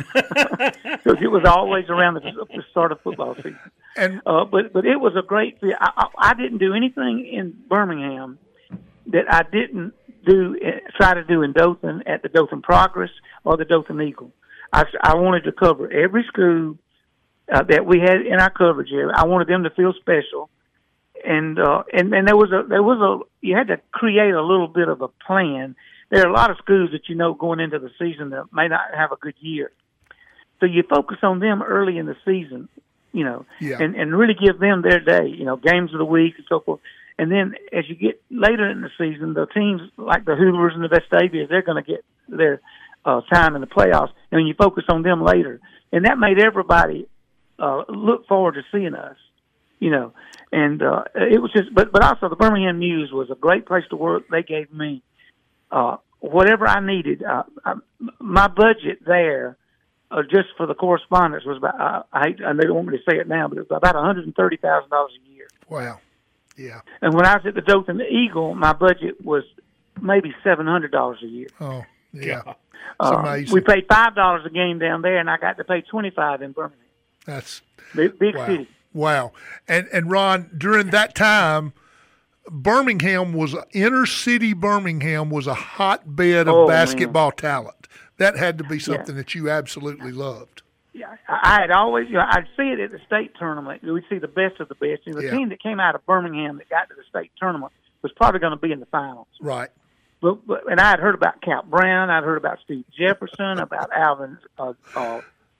Because it was always around the, the start of football season. And uh, but but it was a great. I, I, I didn't do anything in Birmingham that I didn't do try to do in Dothan at the Dothan Progress or the Dothan Eagle. I, I wanted to cover every school uh, that we had in our coverage area. I wanted them to feel special, and uh, and and there was a there was a you had to create a little bit of a plan. There are a lot of schools that you know going into the season that may not have a good year. So you focus on them early in the season, you know, yeah. and, and really give them their day, you know, games of the week and so forth. And then as you get later in the season, the teams like the Hoovers and the Vestavias, they're going to get their uh, time in the playoffs, and you focus on them later. And that made everybody uh, look forward to seeing us, you know. And uh, it was just, but, but also the Birmingham News was a great place to work. They gave me uh, whatever I needed. Uh, I, my budget there, Uh, just for the correspondence was about, uh, I hate, I don't want me to say it now, but it was about one hundred thirty thousand dollars a year. Wow. Yeah. And when I was at the Dothan Eagle, my budget was maybe seven hundred dollars a year. Oh, yeah. It's uh, amazing. We paid five dollars a game down there, and I got to pay twenty-five dollars in Birmingham. That's big, big wow. city. Wow. And, and Ron, during that time, Birmingham was, inner city Birmingham was a hotbed of oh, basketball man. talent. That had to be something yeah. that you absolutely loved. Yeah, I had always, you know, I'd see it at the state tournament. We'd see the best of the best. And the yeah. team that came out of Birmingham that got to the state tournament was probably going to be in the finals. Right. But, but and I had heard about Cap Brown. I'd heard about Steve Jefferson, about Alvin, uh, uh,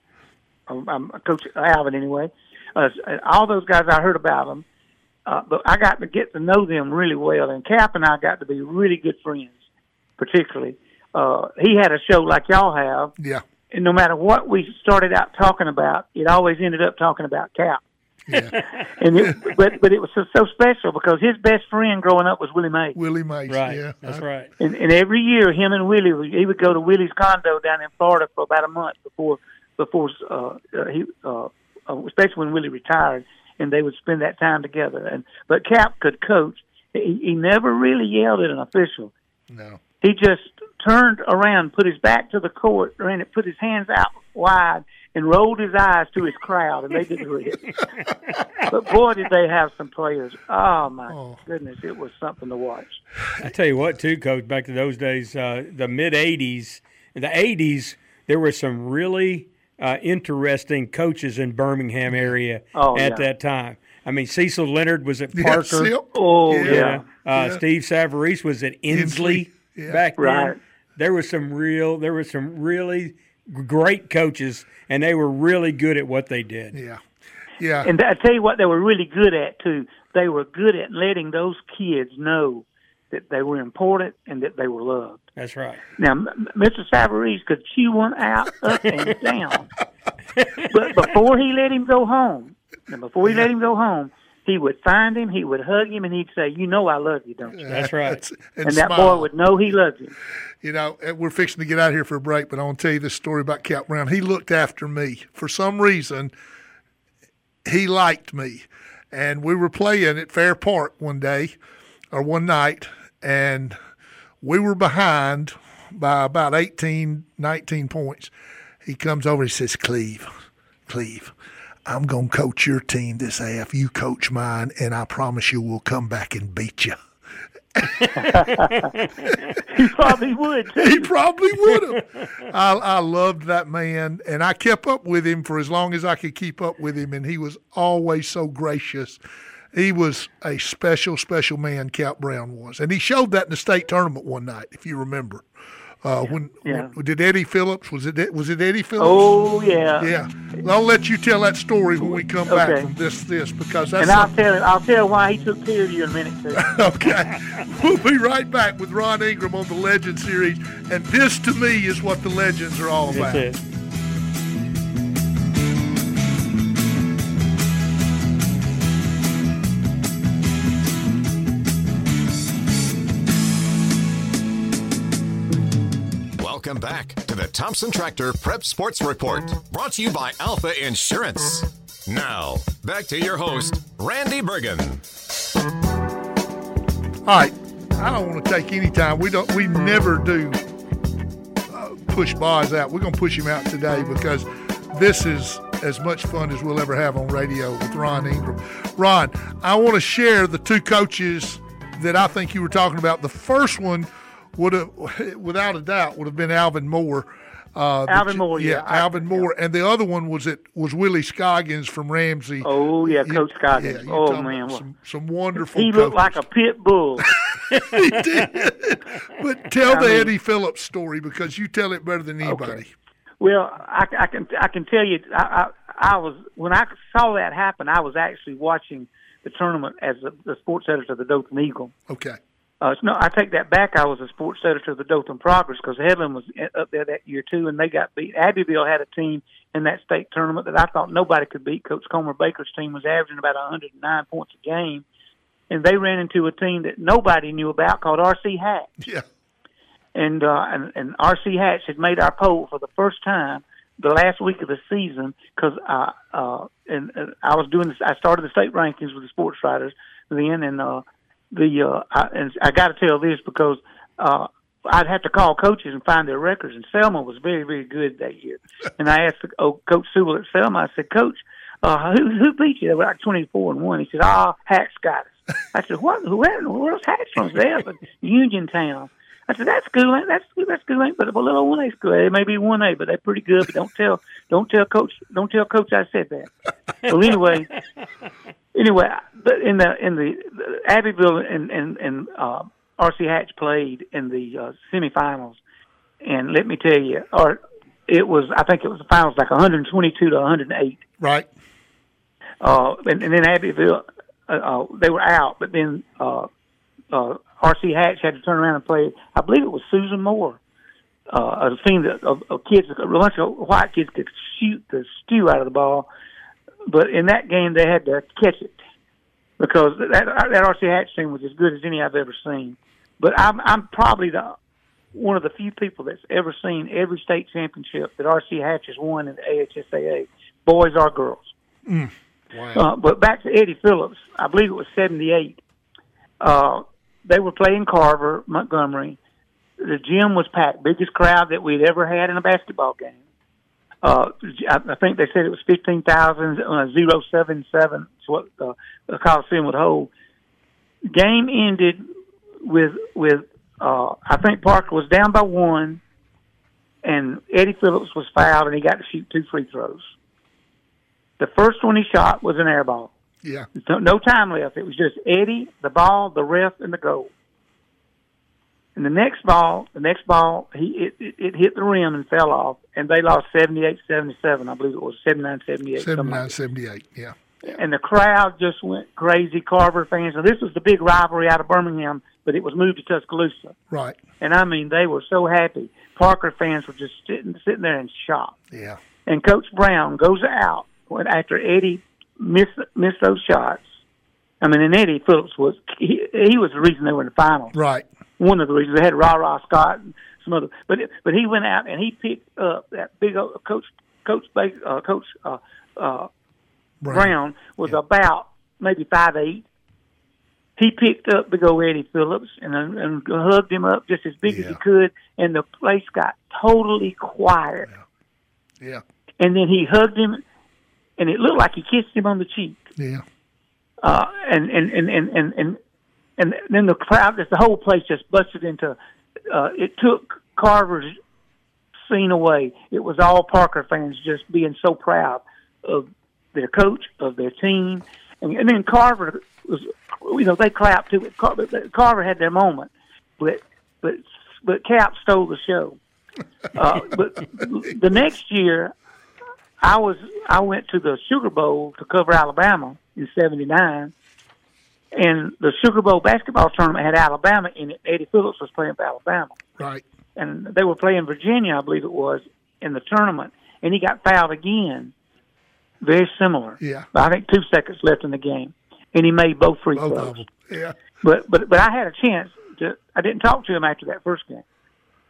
um, Coach Alvin anyway. Uh, all those guys, I heard about them. Uh, but I got to get to know them really well. And Cap and I got to be really good friends, particularly. Uh, he had a show like y'all have. Yeah. And no matter what we started out talking about, it always ended up talking about Cap. Yeah. and it, but but it was so, so special because his best friend growing up was Willie Mays. Willie Mays, right. yeah. That's I, right. And, and every year, him and Willie, he would go to Willie's condo down in Florida for about a month before, before uh, uh, he, uh, especially when Willie retired, and they would spend that time together. And but Cap could coach. He, he never really yelled at an official. No. He just turned around, put his back to the court, and put his hands out wide, and rolled his eyes to his crowd, and they didn't read it. But boy, did they have some players! Oh my oh. goodness, it was something to watch. I tell you what, too, Coach. Back to those days, uh, the mid eighties, in the eighties, there were some really uh, interesting coaches in Birmingham area oh, at yeah. that time. I mean, Cecil Leonard was at Parker. Yeah, oh yeah. yeah. Uh, yeah. Steve Savarese was at Inslee. Inslee. Yeah. Back then, right. there were some real, there were some really great coaches, and they were really good at what they did. Yeah, yeah. And I tell you what, they were really good at too. They were good at letting those kids know that they were important and that they were loved. That's right. Now, Mister Savarese could chew one out up and down, but before he let him go home, and before he let him go home, he would find him, he would hug him, and he'd say, "You know I love you, don't you?" That's right. That's, and and that smile. boy would know he loved him. You know, we're fixing to get out of here for a break, but I want to tell you this story about Cap Brown. He looked after me. For some reason, he liked me. And we were playing at Fair Park one day, or one night, and we were behind by about eighteen, nineteen points. He comes over, he says, Cleve, Cleve, I'm going to coach your team this half. You coach mine, and I promise you we'll come back and beat you. He probably would, too. He probably would have. I, I loved that man, and I kept up with him for as long as I could keep up with him, and he was always so gracious. He was a special, special man, Cap Brown was. And he showed that in the state tournament one night, if you remember. Uh, when, yeah. when did Eddie Phillips? Was it was it Eddie Phillips? Oh yeah, yeah. I'll let you tell that story when we come back okay. from this this because that's. And I'll tell I'll tell why he took care of you in a minute too. Okay, we'll be right back with Ron Ingram on the Legend Series, and this to me is what the Legends are all about. That's it. Welcome back to to the Thompson Tractor Prep Sports Report, brought to you by Alpha Insurance. Now, back to your host, Randy Bergen. All right, I don't want to take any time. We don't. We never do uh, push Boz out. We're going to push him out today because this is as much fun as we'll ever have on radio with Ron Ingram. Ron, I want to share the two coaches that I think you were talking about. The first one would have, without a doubt, would have been Alvin Moore. Uh, Alvin Moore, yeah. yeah Alvin I, Moore, yeah. And the other one was it was Willie Scoggins from Ramsey. Oh yeah, Coach you, Scoggins. Yeah, oh man, some, some wonderful. He looked coaches. like a pit bull. He did. But tell I the mean, Eddie Phillips story because you tell it better than anybody. Okay. Well, I, I can I can tell you, I, I, I was when I saw that happen, I was actually watching the tournament as the, the sports editor of the Dothan Eagle. Okay. Uh, no, I take that back. I was a sports editor of the Dothan Progress because Headland was up there that year too, and they got beat. Abbeville had a team in that state tournament that I thought nobody could beat. Coach Comer Baker's team was averaging about one hundred nine points a game, and they ran into a team that nobody knew about called R C Hatch. Yeah. And uh, and, and R C Hatch had made our poll for the first time the last week of the season because uh, uh, and, and I was doing this. I started the state rankings with the sports writers then, and uh, the uh, I, and I got to tell this because uh, I'd have to call coaches and find their records. And Selma was very very good that year. And I asked oh, Coach Sewell at Selma. I said, Coach, uh, who who beat you? They were like twenty four and one. He said, Ah, oh, Hatch got us. I said, what? Who? Where's Hatch from? There, but Uniontown. I said, that school ain't, that school, that school ain't but a little one A school. It may be one A, but they're pretty good. But don't tell, don't tell coach, don't tell coach I said that. Well, anyway, anyway, in the in the, the Abbeville and and and uh, R C Hatch played in the uh, semifinals, and let me tell you, or it was, I think it was the finals like one hundred twenty-two to one hundred eight. Right. Uh, and, and then Abbeville, uh, uh, they were out, but then. Uh, Uh, R C Hatch had to turn around and play. I believe it was Susan Moore, uh, a team that of, of kids, a bunch of white kids could shoot the stew out of the ball, but in that game they had to catch it because that that R C Hatch team was as good as any I've ever seen. But I'm I'm probably the one of the few people that's ever seen every state championship that R C Hatch has won in the A H S A A, boys or girls. Mm. Wow. Uh, but back to Eddie Phillips, I believe it was seventy-eight. Uh, They were playing Carver, Montgomery. The gym was packed, biggest crowd that we'd ever had in a basketball game. Uh, I think they said it was fifteen thousand, uh, zero seven seven is what the, the Coliseum would hold. Game ended with, with uh, I think Parker was down by one, and Eddie Phillips was fouled, and he got to shoot two free throws. The first one he shot was an air ball. Yeah. No, no time left. It was just Eddie, the ball, the ref, and the goal. And the next ball, the next ball, he it, it, it hit the rim and fell off, and they lost seventy-eight seventy-seven. I believe it was seventy-nine seventy-eight. seventy-nine seventy-eight, yeah. yeah. And the crowd just went crazy, Carver fans. Now, this was the big rivalry out of Birmingham, but it was moved to Tuscaloosa. Right. And, I mean, they were so happy. Parker fans were just sitting, sitting there in shock. Yeah. And Coach Brown goes out after Eddie Miss miss those shots. I mean, and Eddie Phillips was he, he was the reason they were in the finals. Right. One of the reasons they had Ra Ra Scott and some other, but but he went out and he picked up that big old coach coach uh, coach uh, uh, Brown. Brown was yeah. about maybe five eight. He picked up big old Eddie Phillips and and hugged him up just as big yeah. as he could, and the place got totally quiet. Yeah. yeah. And then he hugged him. And it looked like he kissed him on the cheek. Yeah. Uh, and, and, and, and, and, and, and then the crowd, the whole place just busted into, uh, it took Carver's scene away. It was all Parker fans just being so proud of their coach, of their team. And, and then Carver was, you know, they clapped too. Carver, Carver had their moment, but, but, but Cap stole the show. Uh, but the next year, I was I went to the Sugar Bowl to cover Alabama in seventy-nine, and the Sugar Bowl basketball tournament had Alabama in it. Eddie Phillips was playing for Alabama. Right. And they were playing Virginia, I believe it was, in the tournament, and he got fouled again. Very similar. Yeah. But I think two seconds left in the game, and he made both free throws. Yeah. But but but I had a chance to. I didn't talk to him after that first game.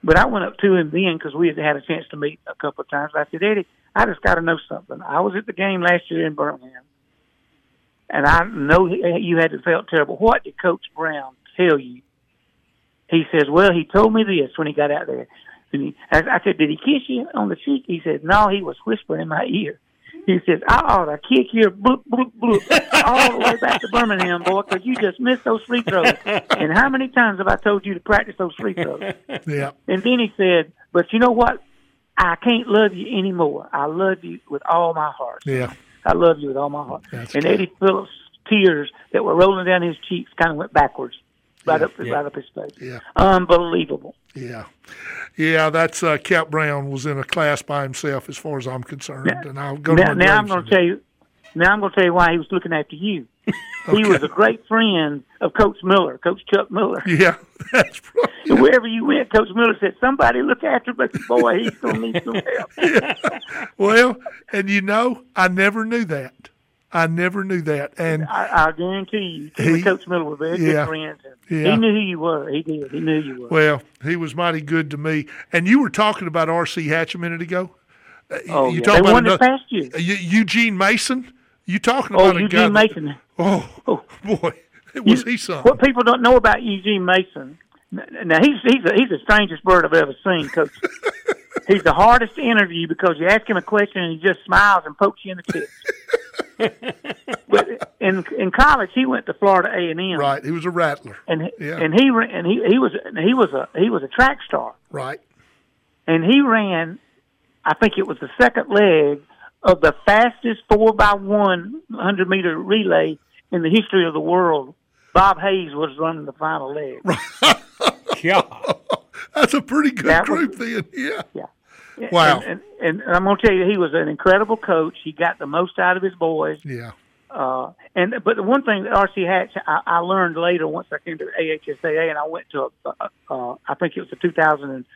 But I went up to him then because we had had a chance to meet a couple of times. I said, Eddie, I just got to know something. I was at the game last year in Birmingham, and I know you had to felt terrible. What did Coach Brown tell you? He says, well, he told me this when he got out there. And he, I said, did he kiss you on the cheek? He said, no, he was whispering in my ear. He says, I ought to kick your bloop, bloop, bloop all the way back to Birmingham, boy, because you just missed those free throws. And how many times have I told you to practice those free throws? Yeah. And then he said, but you know what? I can't love you anymore. I love you with all my heart. Yeah. I love you with all my heart. That's and good. Eddie Phillips' tears that were rolling down his cheeks kind of went backwards, right, Yeah. up, Yeah. right up his face. Yeah. Unbelievable. Yeah. Yeah, that's uh, Cap Brown was in a class by himself as far as I'm concerned. Now, and I'll go to now, my now I'm graves going and- to tell you. Now I'm going to tell you why he was looking after you. He was a great friend of Coach Miller, Coach Chuck Miller. Yeah, that's right. And wherever you went, Coach Miller said, somebody look after him, but boy, he's going to need some help. Yeah. Well, and you know, I never knew that. I never knew that. And I, I guarantee you, you He- and Coach Miller were very yeah. good friends. And Yeah. He knew who you were. He did. He knew who you were. well, he was mighty good to me. And you were talking about R C Hatch a minute ago. Uh, oh, you yeah. talking They about won this another- past year. uh, Eu- Eugene Mason? You talking Oh, about a guy Eugene that- Mason. Oh, Oh. boy, was You- he something? What people don't know about Eugene Mason, now he's he's a, he's the strangest bird I've ever seen, Coach. He's the hardest to interview because you ask him a question and he just smiles and pokes you in the chest. But in in college, he went to Florida A and M. Right, he was a rattler. And he, Yeah. and he ran, and he he was he was a he was a track star, Right. and he ran. I think it was the second leg of the fastest four by one hundred meter relay in the history of the world. Bob Hayes was running the final leg. God. That's a pretty good That was- group then. Yeah. Yeah. Wow. And, and, and I'm going to tell you, he was an incredible coach. He got the most out of his boys. Yeah. Uh, and but the one thing that R C Hatch I, I learned later once I came to A H S A A and I went to a, a, a I think it was a two thousand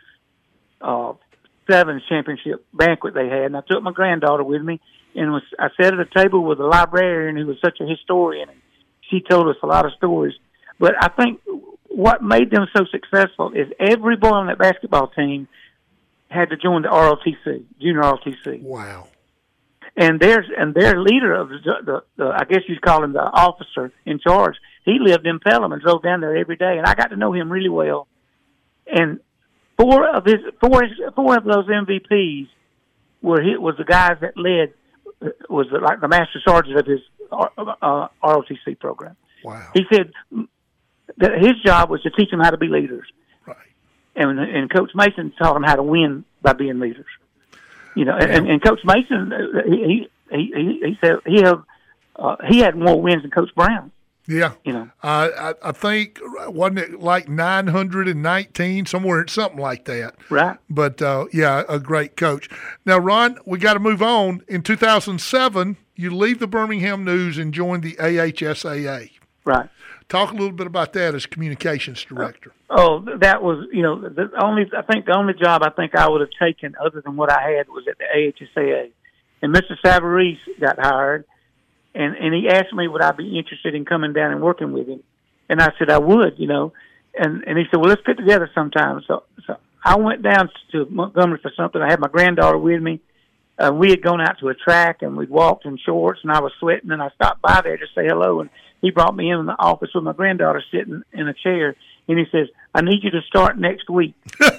seven championship banquet they had, and I took my granddaughter with me, and was I sat at a table with a librarian who was such a historian, and she told us a lot of stories. But I think what made them so successful is every boy on that basketball team had to join the R O T C, junior R O T C. Wow. And there's and their leader of the, the, the I guess you'd call him the officer in charge. He lived in Pelham and drove down there every day, and I got to know him really well. And four of his four four of those M V Ps were he was the guys that led was the, like the master sergeant of his uh, R O T C program. Wow. He said that his job was to teach them how to be leaders, Right. and and Coach Mason taught them how to win by being leaders. You know, and, and Coach Mason, uh, he he he, he said he had uh, he had more wins than Coach Brown. Yeah. You know, Uh, I, I think, wasn't it like nine hundred nineteen, somewhere, something like that. right? But, uh, yeah, a great coach. Now, Ron, we got to move on. In two thousand seven, you leave the Birmingham News and join the A H S A A. Right. Talk a little bit about that as communications director. Oh, that was, you know, the only, I think the only job I think I would have taken other than what I had was at the A H S A A. And Mister Savarese got hired, and, and he asked me would I be interested in coming down and working with him. And I said I would, you know. And and he said, well, let's get together sometime. So, so I went down to Montgomery for something. I had my granddaughter with me. Uh, we had gone out to a track, and we'd walked in shorts, and I was sweating, and I stopped by there to say hello, and he brought me in the office with my granddaughter sitting in a chair, and he says, I need you to start next week.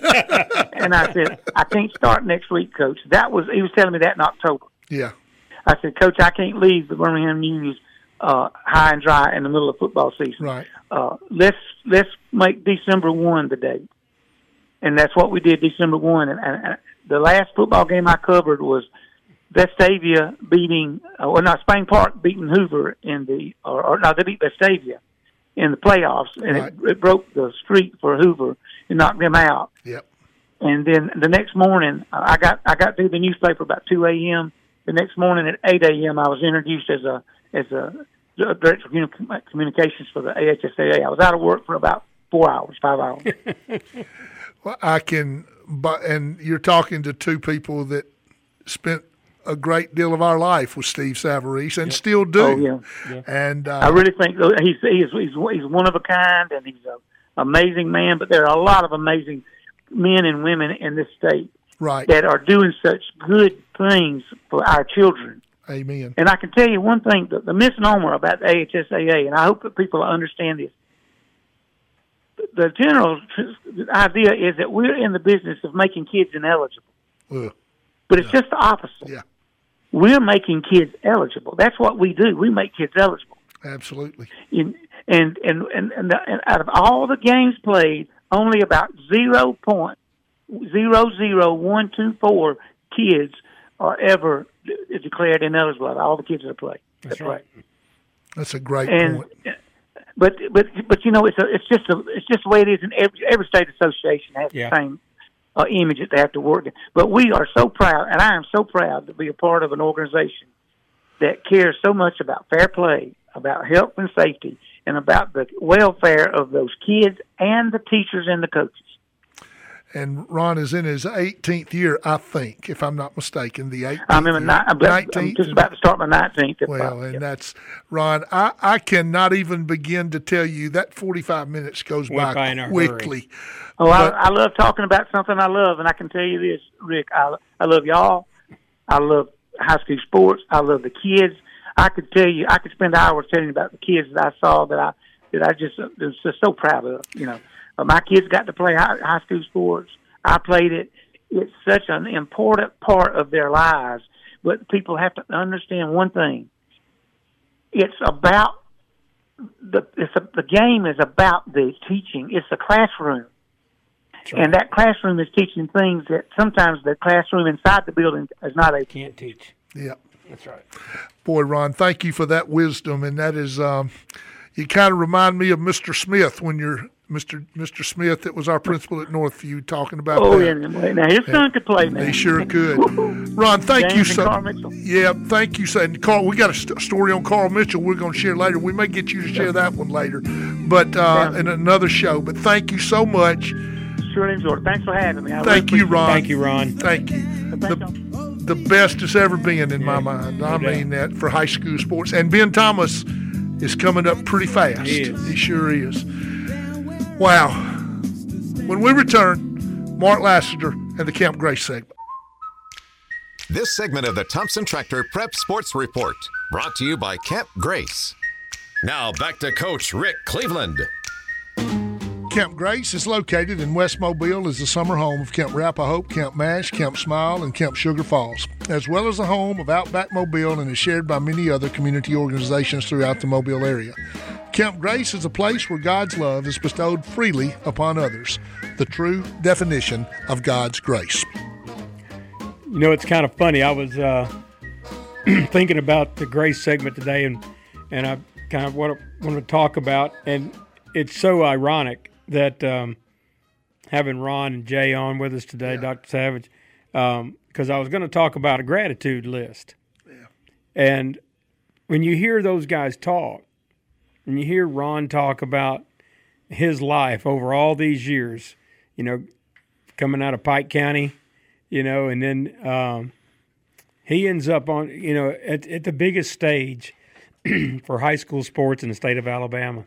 And I said, I can't start next week, Coach. That was he was telling me that in October. Yeah. I said, Coach, I can't leave the Birmingham News uh, high and dry in the middle of football season. Right. Uh, let's let's make December first the date. And that's what we did, December first. And, and, and the last football game I covered was Vestavia beating, uh, well, not Spain Park beating Hoover in the, or, or no, they beat Vestavia in the playoffs, and Right. it, it broke the streak for Hoover and knocked them out. Yep. And then the next morning, I got I got through the newspaper about two a.m. The next morning at eight a.m., I was introduced as a as a director of communi- communications for the A H S A A. I was out of work for about four hours, five hours. Well, I can, but and you're talking to two people that spent a great deal of our life with Steve Savarese and still do. Oh, yeah. Yeah. And uh, I really think he's he's he's he's one of a kind, and he's an amazing man. But there are a lot of amazing men and women in this state right. that are doing such good things for our children. Amen. And I can tell you one thing, the, the misnomer about the A H S A A, and I hope that people understand this. The general idea is that we're in the business of making kids ineligible. Ugh. But it's Yeah. just the opposite. Yeah, We're making kids eligible. That's what we do. We make kids eligible. absolutely. In, and, and, and, and, the, and out of all the games played, only about zero point zero zero one two four kids are ever de- declared ineligible out of all the kids that play. That's that right. play. That's a great And point. but but but you know it's a, it's just a, it's just the way it is in every every state association has Yeah. the same uh, image that they have to work in. But we are so proud, and I am so proud to be a part of an organization that cares so much about fair play, about health and safety, and about the welfare of those kids and the teachers and the coaches. And Ron is in his eighteenth year, I think, if I'm not mistaken. The eighteenth. I'm in my, year. ni- I'm, just, I'm just about to start my nineteenth. Well, and that's Ron. I, I cannot even begin to tell you that forty-five minutes goes Went by, by in a quickly. Oh, But- I, I love talking about something I love, and I can tell you this, Rick. I, I love y'all. I love high school sports. I love the kids. I could tell you, I could spend hours telling you about the kids that I saw that I that I just uh, was just so proud of. You know, uh, my kids got to play high, high school sports. I played it. It's such an important part of their lives. But people have to understand one thing. It's about the it's a, the game is about the teaching. It's the classroom. Right. And that classroom is teaching things that sometimes the classroom inside the building is not able to. Can't teach. Yeah. That's right. Boy, Ron, thank you for that wisdom. And that is, um, you kind of remind me of Mister Smith when you're Mister Mister Smith, that was our principal at Northview, talking about Oh, that. yeah. Now, his son could play, man. He sure could. Ron, thank James you and so Carl Mitchell. Yeah, thank you so and Carl, we got a st- story on Carl Mitchell we're going to share later. We may get you to share that one later, but uh, Yeah. in another show. But thank you so much. Sure enjoyed it. Thanks for having me. I Thank really you, Ron. Thank you, Ron. Thank you. appreciate it. Thanks, The, y'all. the best it's ever been in my Yeah, mind. no I doubt. mean that for high school sports. And Ben Thomas is coming up pretty fast. He is. He sure is. Wow. When we return, Mark Lassiter and the Camp Grace segment. This segment of the Thompson Tractor Prep Sports Report brought to you by Camp Grace. Now back to Coach Rick Cleveland. Camp Grace is located in West Mobile, is the summer home of Camp Rappahope, Camp Mash, Camp Smile, and Camp Sugar Falls, as well as the home of Outback Mobile and is shared by many other community organizations throughout the Mobile area. Camp Grace is a place where God's love is bestowed freely upon others, the true definition of God's grace. You know, it's kind of funny. I was uh, thinking about the Grace segment today, and and I kind of want to want to talk about, and it's so ironic that um, having Ron and Jay on with us today, Yeah. Doctor Savage, because I was going to talk about a gratitude list. Yeah. And when you hear those guys talk, and you hear Ron talk about his life over all these years, you know, coming out of Pike County, you know, and then um, he ends up on, you know, at, at the biggest stage for high school sports in the state of Alabama.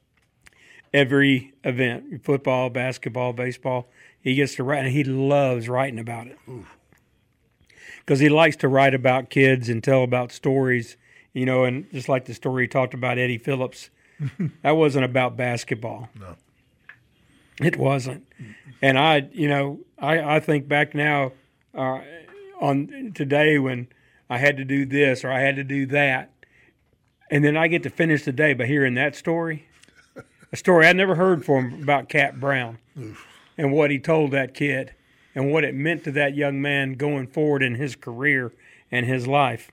Every event, football, basketball, baseball, he gets to write, and he loves writing about it. Because he likes to write about kids and tell about stories, you know, and just like the story he talked about Eddie Phillips, that wasn't about basketball. No. It wasn't. And I, you know, I, I think back now uh, on today when I had to do this or I had to do that, and then I get to finish the day by hearing that story, a story I never heard from about Cap Brown and what he told that kid and what it meant to that young man going forward in his career and his life.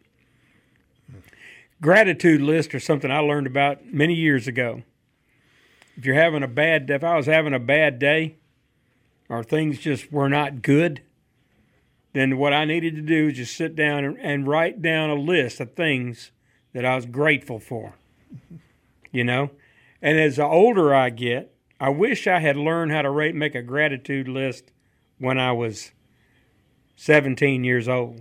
Gratitude list are something I learned about many years ago. If you're having a bad, if I was having a bad day, or things just were not good, then what I needed to do is just sit down and, and write down a list of things that I was grateful for. You know, and as the older I get, I wish I had learned how to rate, make a gratitude list when I was seventeen years old,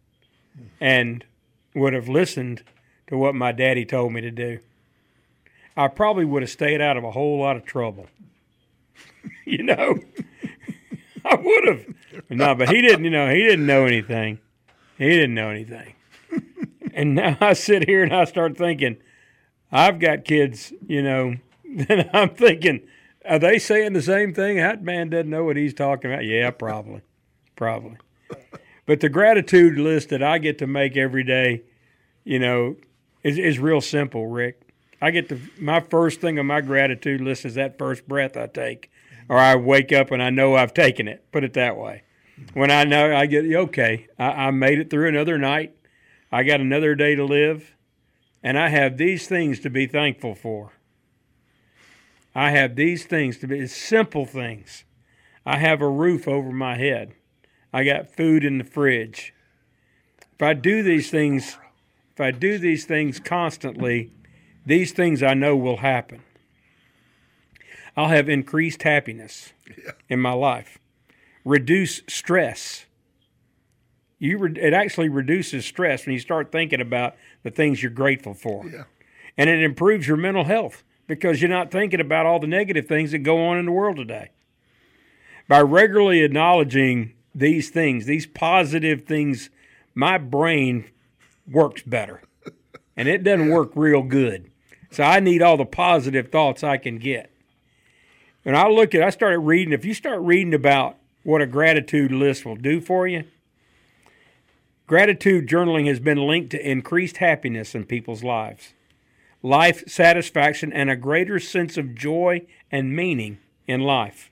and would have listened to what my daddy told me to do. I probably would have stayed out of a whole lot of trouble. You know? I would have. No, but he didn't. You know, he didn't know anything. He didn't know anything. And now I sit here and I start thinking, I've got kids. You know, and I'm thinking, are they saying the same thing? That man doesn't know what he's talking about. Yeah, probably, probably. But the gratitude list that I get to make every day, you know, is is real simple, Rick. I get to my first thing on my gratitude list is that first breath I take, or I wake up and I know I've taken it. Put it that way. When I know I get okay, I, I made it through another night. I got another day to live, and I have these things to be thankful for. I have these things to be simple things. I have a roof over my head. I got food in the fridge. If I do these things, if I do these things constantly, these things I know will happen. I'll have increased happiness yeah. in my life. Reduce stress. You re- it actually reduces stress when you start thinking about the things you're grateful for. Yeah. And it improves your mental health because you're not thinking about all the negative things that go on in the world today. By regularly acknowledging these things, these positive things, my brain works better. And it doesn't work real good. So I need all the positive thoughts I can get. And I look at, I started reading, if you start reading about what a gratitude list will do for you, gratitude journaling has been linked to increased happiness in people's lives, life satisfaction, and a greater sense of joy and meaning in life.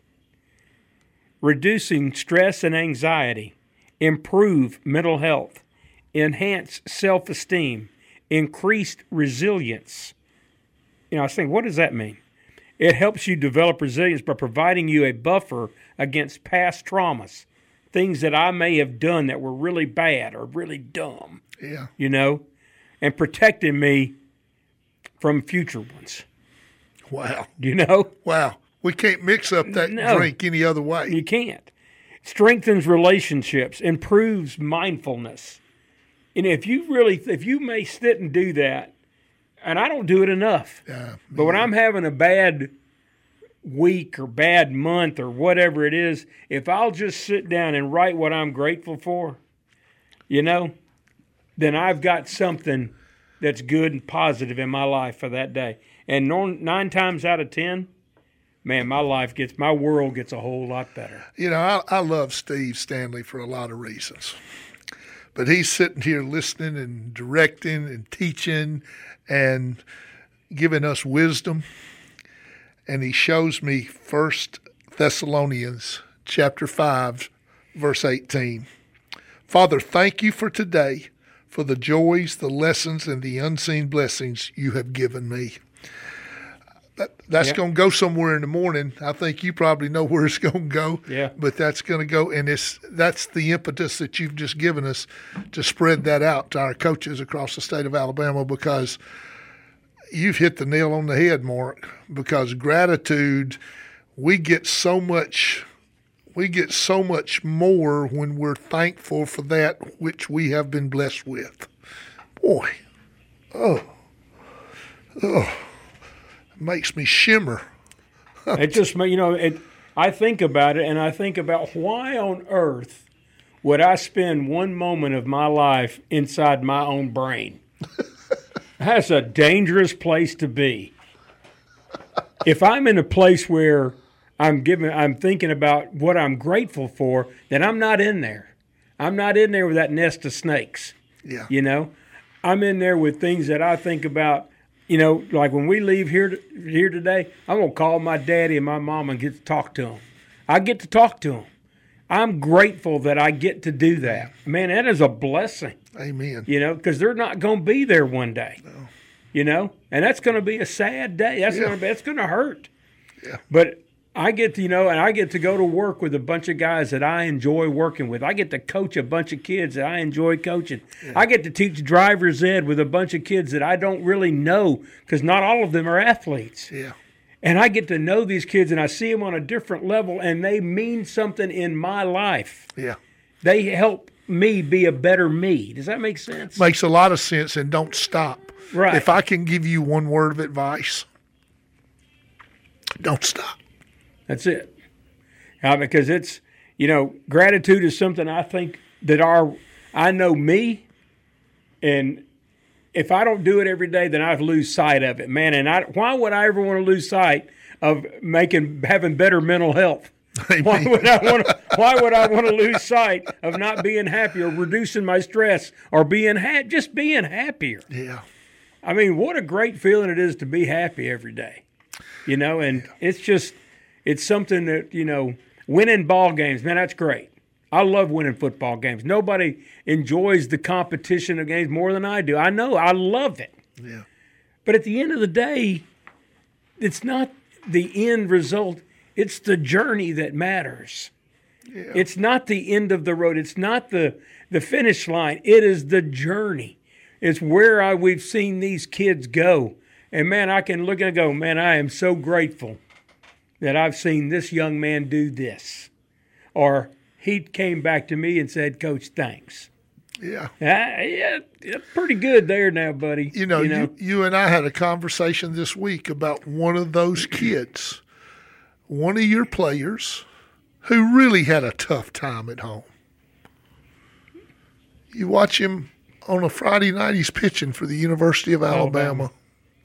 Reducing stress and anxiety, improve mental health, enhance self-esteem, increased resilience. You know, I was thinking, what does that mean? It helps you develop resilience by providing you a buffer against past traumas, things that I may have done that were really bad or really dumb. Yeah. You know, and protecting me from future ones. Wow. You know? Wow. We can't mix up that No. drink any other way. You can't. Strengthens relationships, improves mindfulness. And if you really, if you may sit and do that, and I don't do it enough, Yeah, but when yeah. I'm having a bad week or bad month or whatever it is, if I'll just sit down and write what I'm grateful for, you know, then I've got something that's good and positive in my life for that day. And nine times out of ten, man, my life gets, my world gets a whole lot better. You know, I, I love Steve Stanley for a lot of reasons. But he's sitting here listening and directing and teaching and giving us wisdom. And he shows me First Thessalonians chapter five, verse eighteen. Father, thank you for today, for the joys, the lessons, and the unseen blessings you have given me. That, that's Yeah. going to go somewhere in the morning. I think you probably know where it's going to go. Yeah. But that's going to go, and it's that's the impetus that you've just given us to spread that out to our coaches across the state of Alabama, because you've hit the nail on the head, Mark, because gratitude, we get so much we get so much more when we're thankful for that which we have been blessed with. Boy, oh, oh, it makes me shimmer. It just, you know, it. I think about it, and I think about why on earth would I spend one moment of my life inside my own brain? That's a dangerous place to be. If I'm in a place where I'm giving, I'm thinking about what I'm grateful for, then I'm not in there. I'm not in there with that nest of snakes. Yeah. You know, I'm in there with things that I think about. You know, like when we leave here here today, I'm gonna call my daddy and my mom and get to talk to them. I get to talk to them. I'm grateful that I get to do that. Man, that is a blessing. Amen. You know, because they're not going to be there one day. No. You know, and that's going to be a sad day. That's Yeah. going to that's going to hurt. Yeah. But I get to, you know, and I get to go to work with a bunch of guys that I enjoy working with. I get to coach a bunch of kids that I enjoy coaching. Yeah. I get to teach driver's ed with a bunch of kids that I don't really know, because not all of them are athletes. Yeah. And I get to know these kids, and I see them on a different level, and they mean something in my life. Yeah. They help me be a better me. Does that make sense? Makes a lot of sense, and don't stop. Right. If I can give you one word of advice, don't stop. That's it. Uh, because it's you know, gratitude is something I think that our, I know me, and if I don't do it every day, then I lose sight of it, man. And I, why would I ever want to lose sight of making, having better mental health? Why would I want to? Why would I want to lose sight of not being happy or reducing my stress or being ha- just being happier? Yeah. I mean, what a great feeling it is to be happy every day, you know. And yeah. it's just, it's something that, you know, winning ball games, man, that's great. I love winning football games. Nobody enjoys the competition of games more than I do. I know, I love it. Yeah. But at the end of the day, it's not the end result. It's the journey that matters. Yeah. It's not the end of the road. It's not the, the finish line. It is the journey. It's where I we've seen these kids go. And, man, I can look and go, man, I am so grateful that I've seen this young man do this. Or he came back to me and said, Coach, thanks. Yeah. Uh, yeah, yeah, pretty good there now, buddy. You know, you know? You, you and I had a conversation this week about one of those kids, one of your players who really had a tough time at home. You watch him on a Friday night, he's pitching for the University of Alabama. Alabama.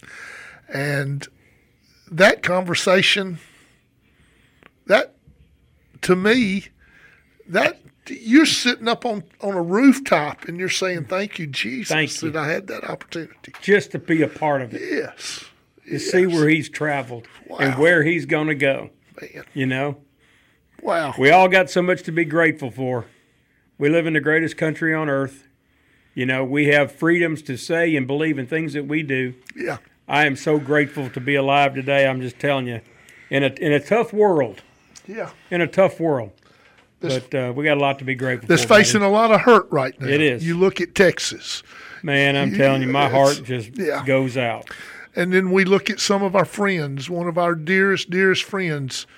And that conversation, that, to me, that you're sitting up on, on a rooftop and you're saying, thank you, Jesus, thank you. that I had that opportunity. Just to be a part of it. Yes. To yes. see where he's traveled wow. and where he's going to go. Man. You know? Wow. We all got so much to be grateful for. We live in the greatest country on earth. You know, we have freedoms to say and believe in things that we do. Yeah. I am so grateful to be alive today. I'm just telling you, in a in a tough world. Yeah. In a tough world. This, but uh, we got a lot to be grateful that's for. That's facing buddy. a lot of hurt right now. It is. You look at Texas. Man, I'm telling you, my heart just yeah. goes out. And then we look at some of our friends, one of our dearest, dearest friends,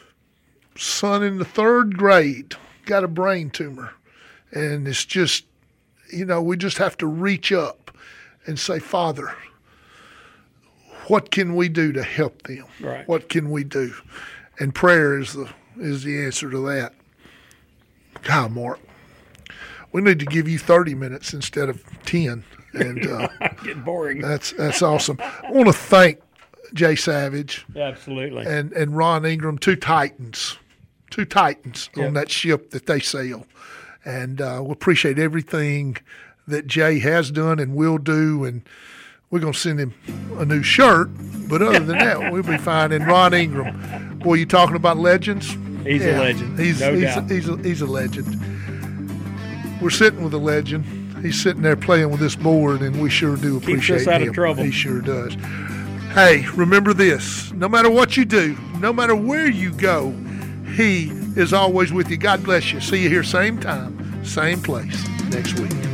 son in the third grade, got a brain tumor. And it's just, you know, we just have to reach up and say, Father, what can we do to help them? Right. What can we do? And prayer is the is the answer to that. God, Mark, we need to give you thirty minutes instead of ten. And uh, getting boring. That's that's awesome. I want to thank Jay Savage. Absolutely. And and Ron Ingram, two titans, two titans yep. on that ship that they sail. And uh, we appreciate everything that Jay has done and will do. And we're going to send him a new shirt. But other than that, we'll be fine. And Ron Ingram, boy, you talking about legends? He's yeah, a legend. He's, no he's, doubt. He's a, he's a legend. We're sitting with a legend. He's sitting there playing with this board, and we sure do appreciate Keeps us out him. of trouble. He sure does. Hey, remember this. No matter what you do, no matter where you go, he is always with you. God bless you. See you here same time, same place next week.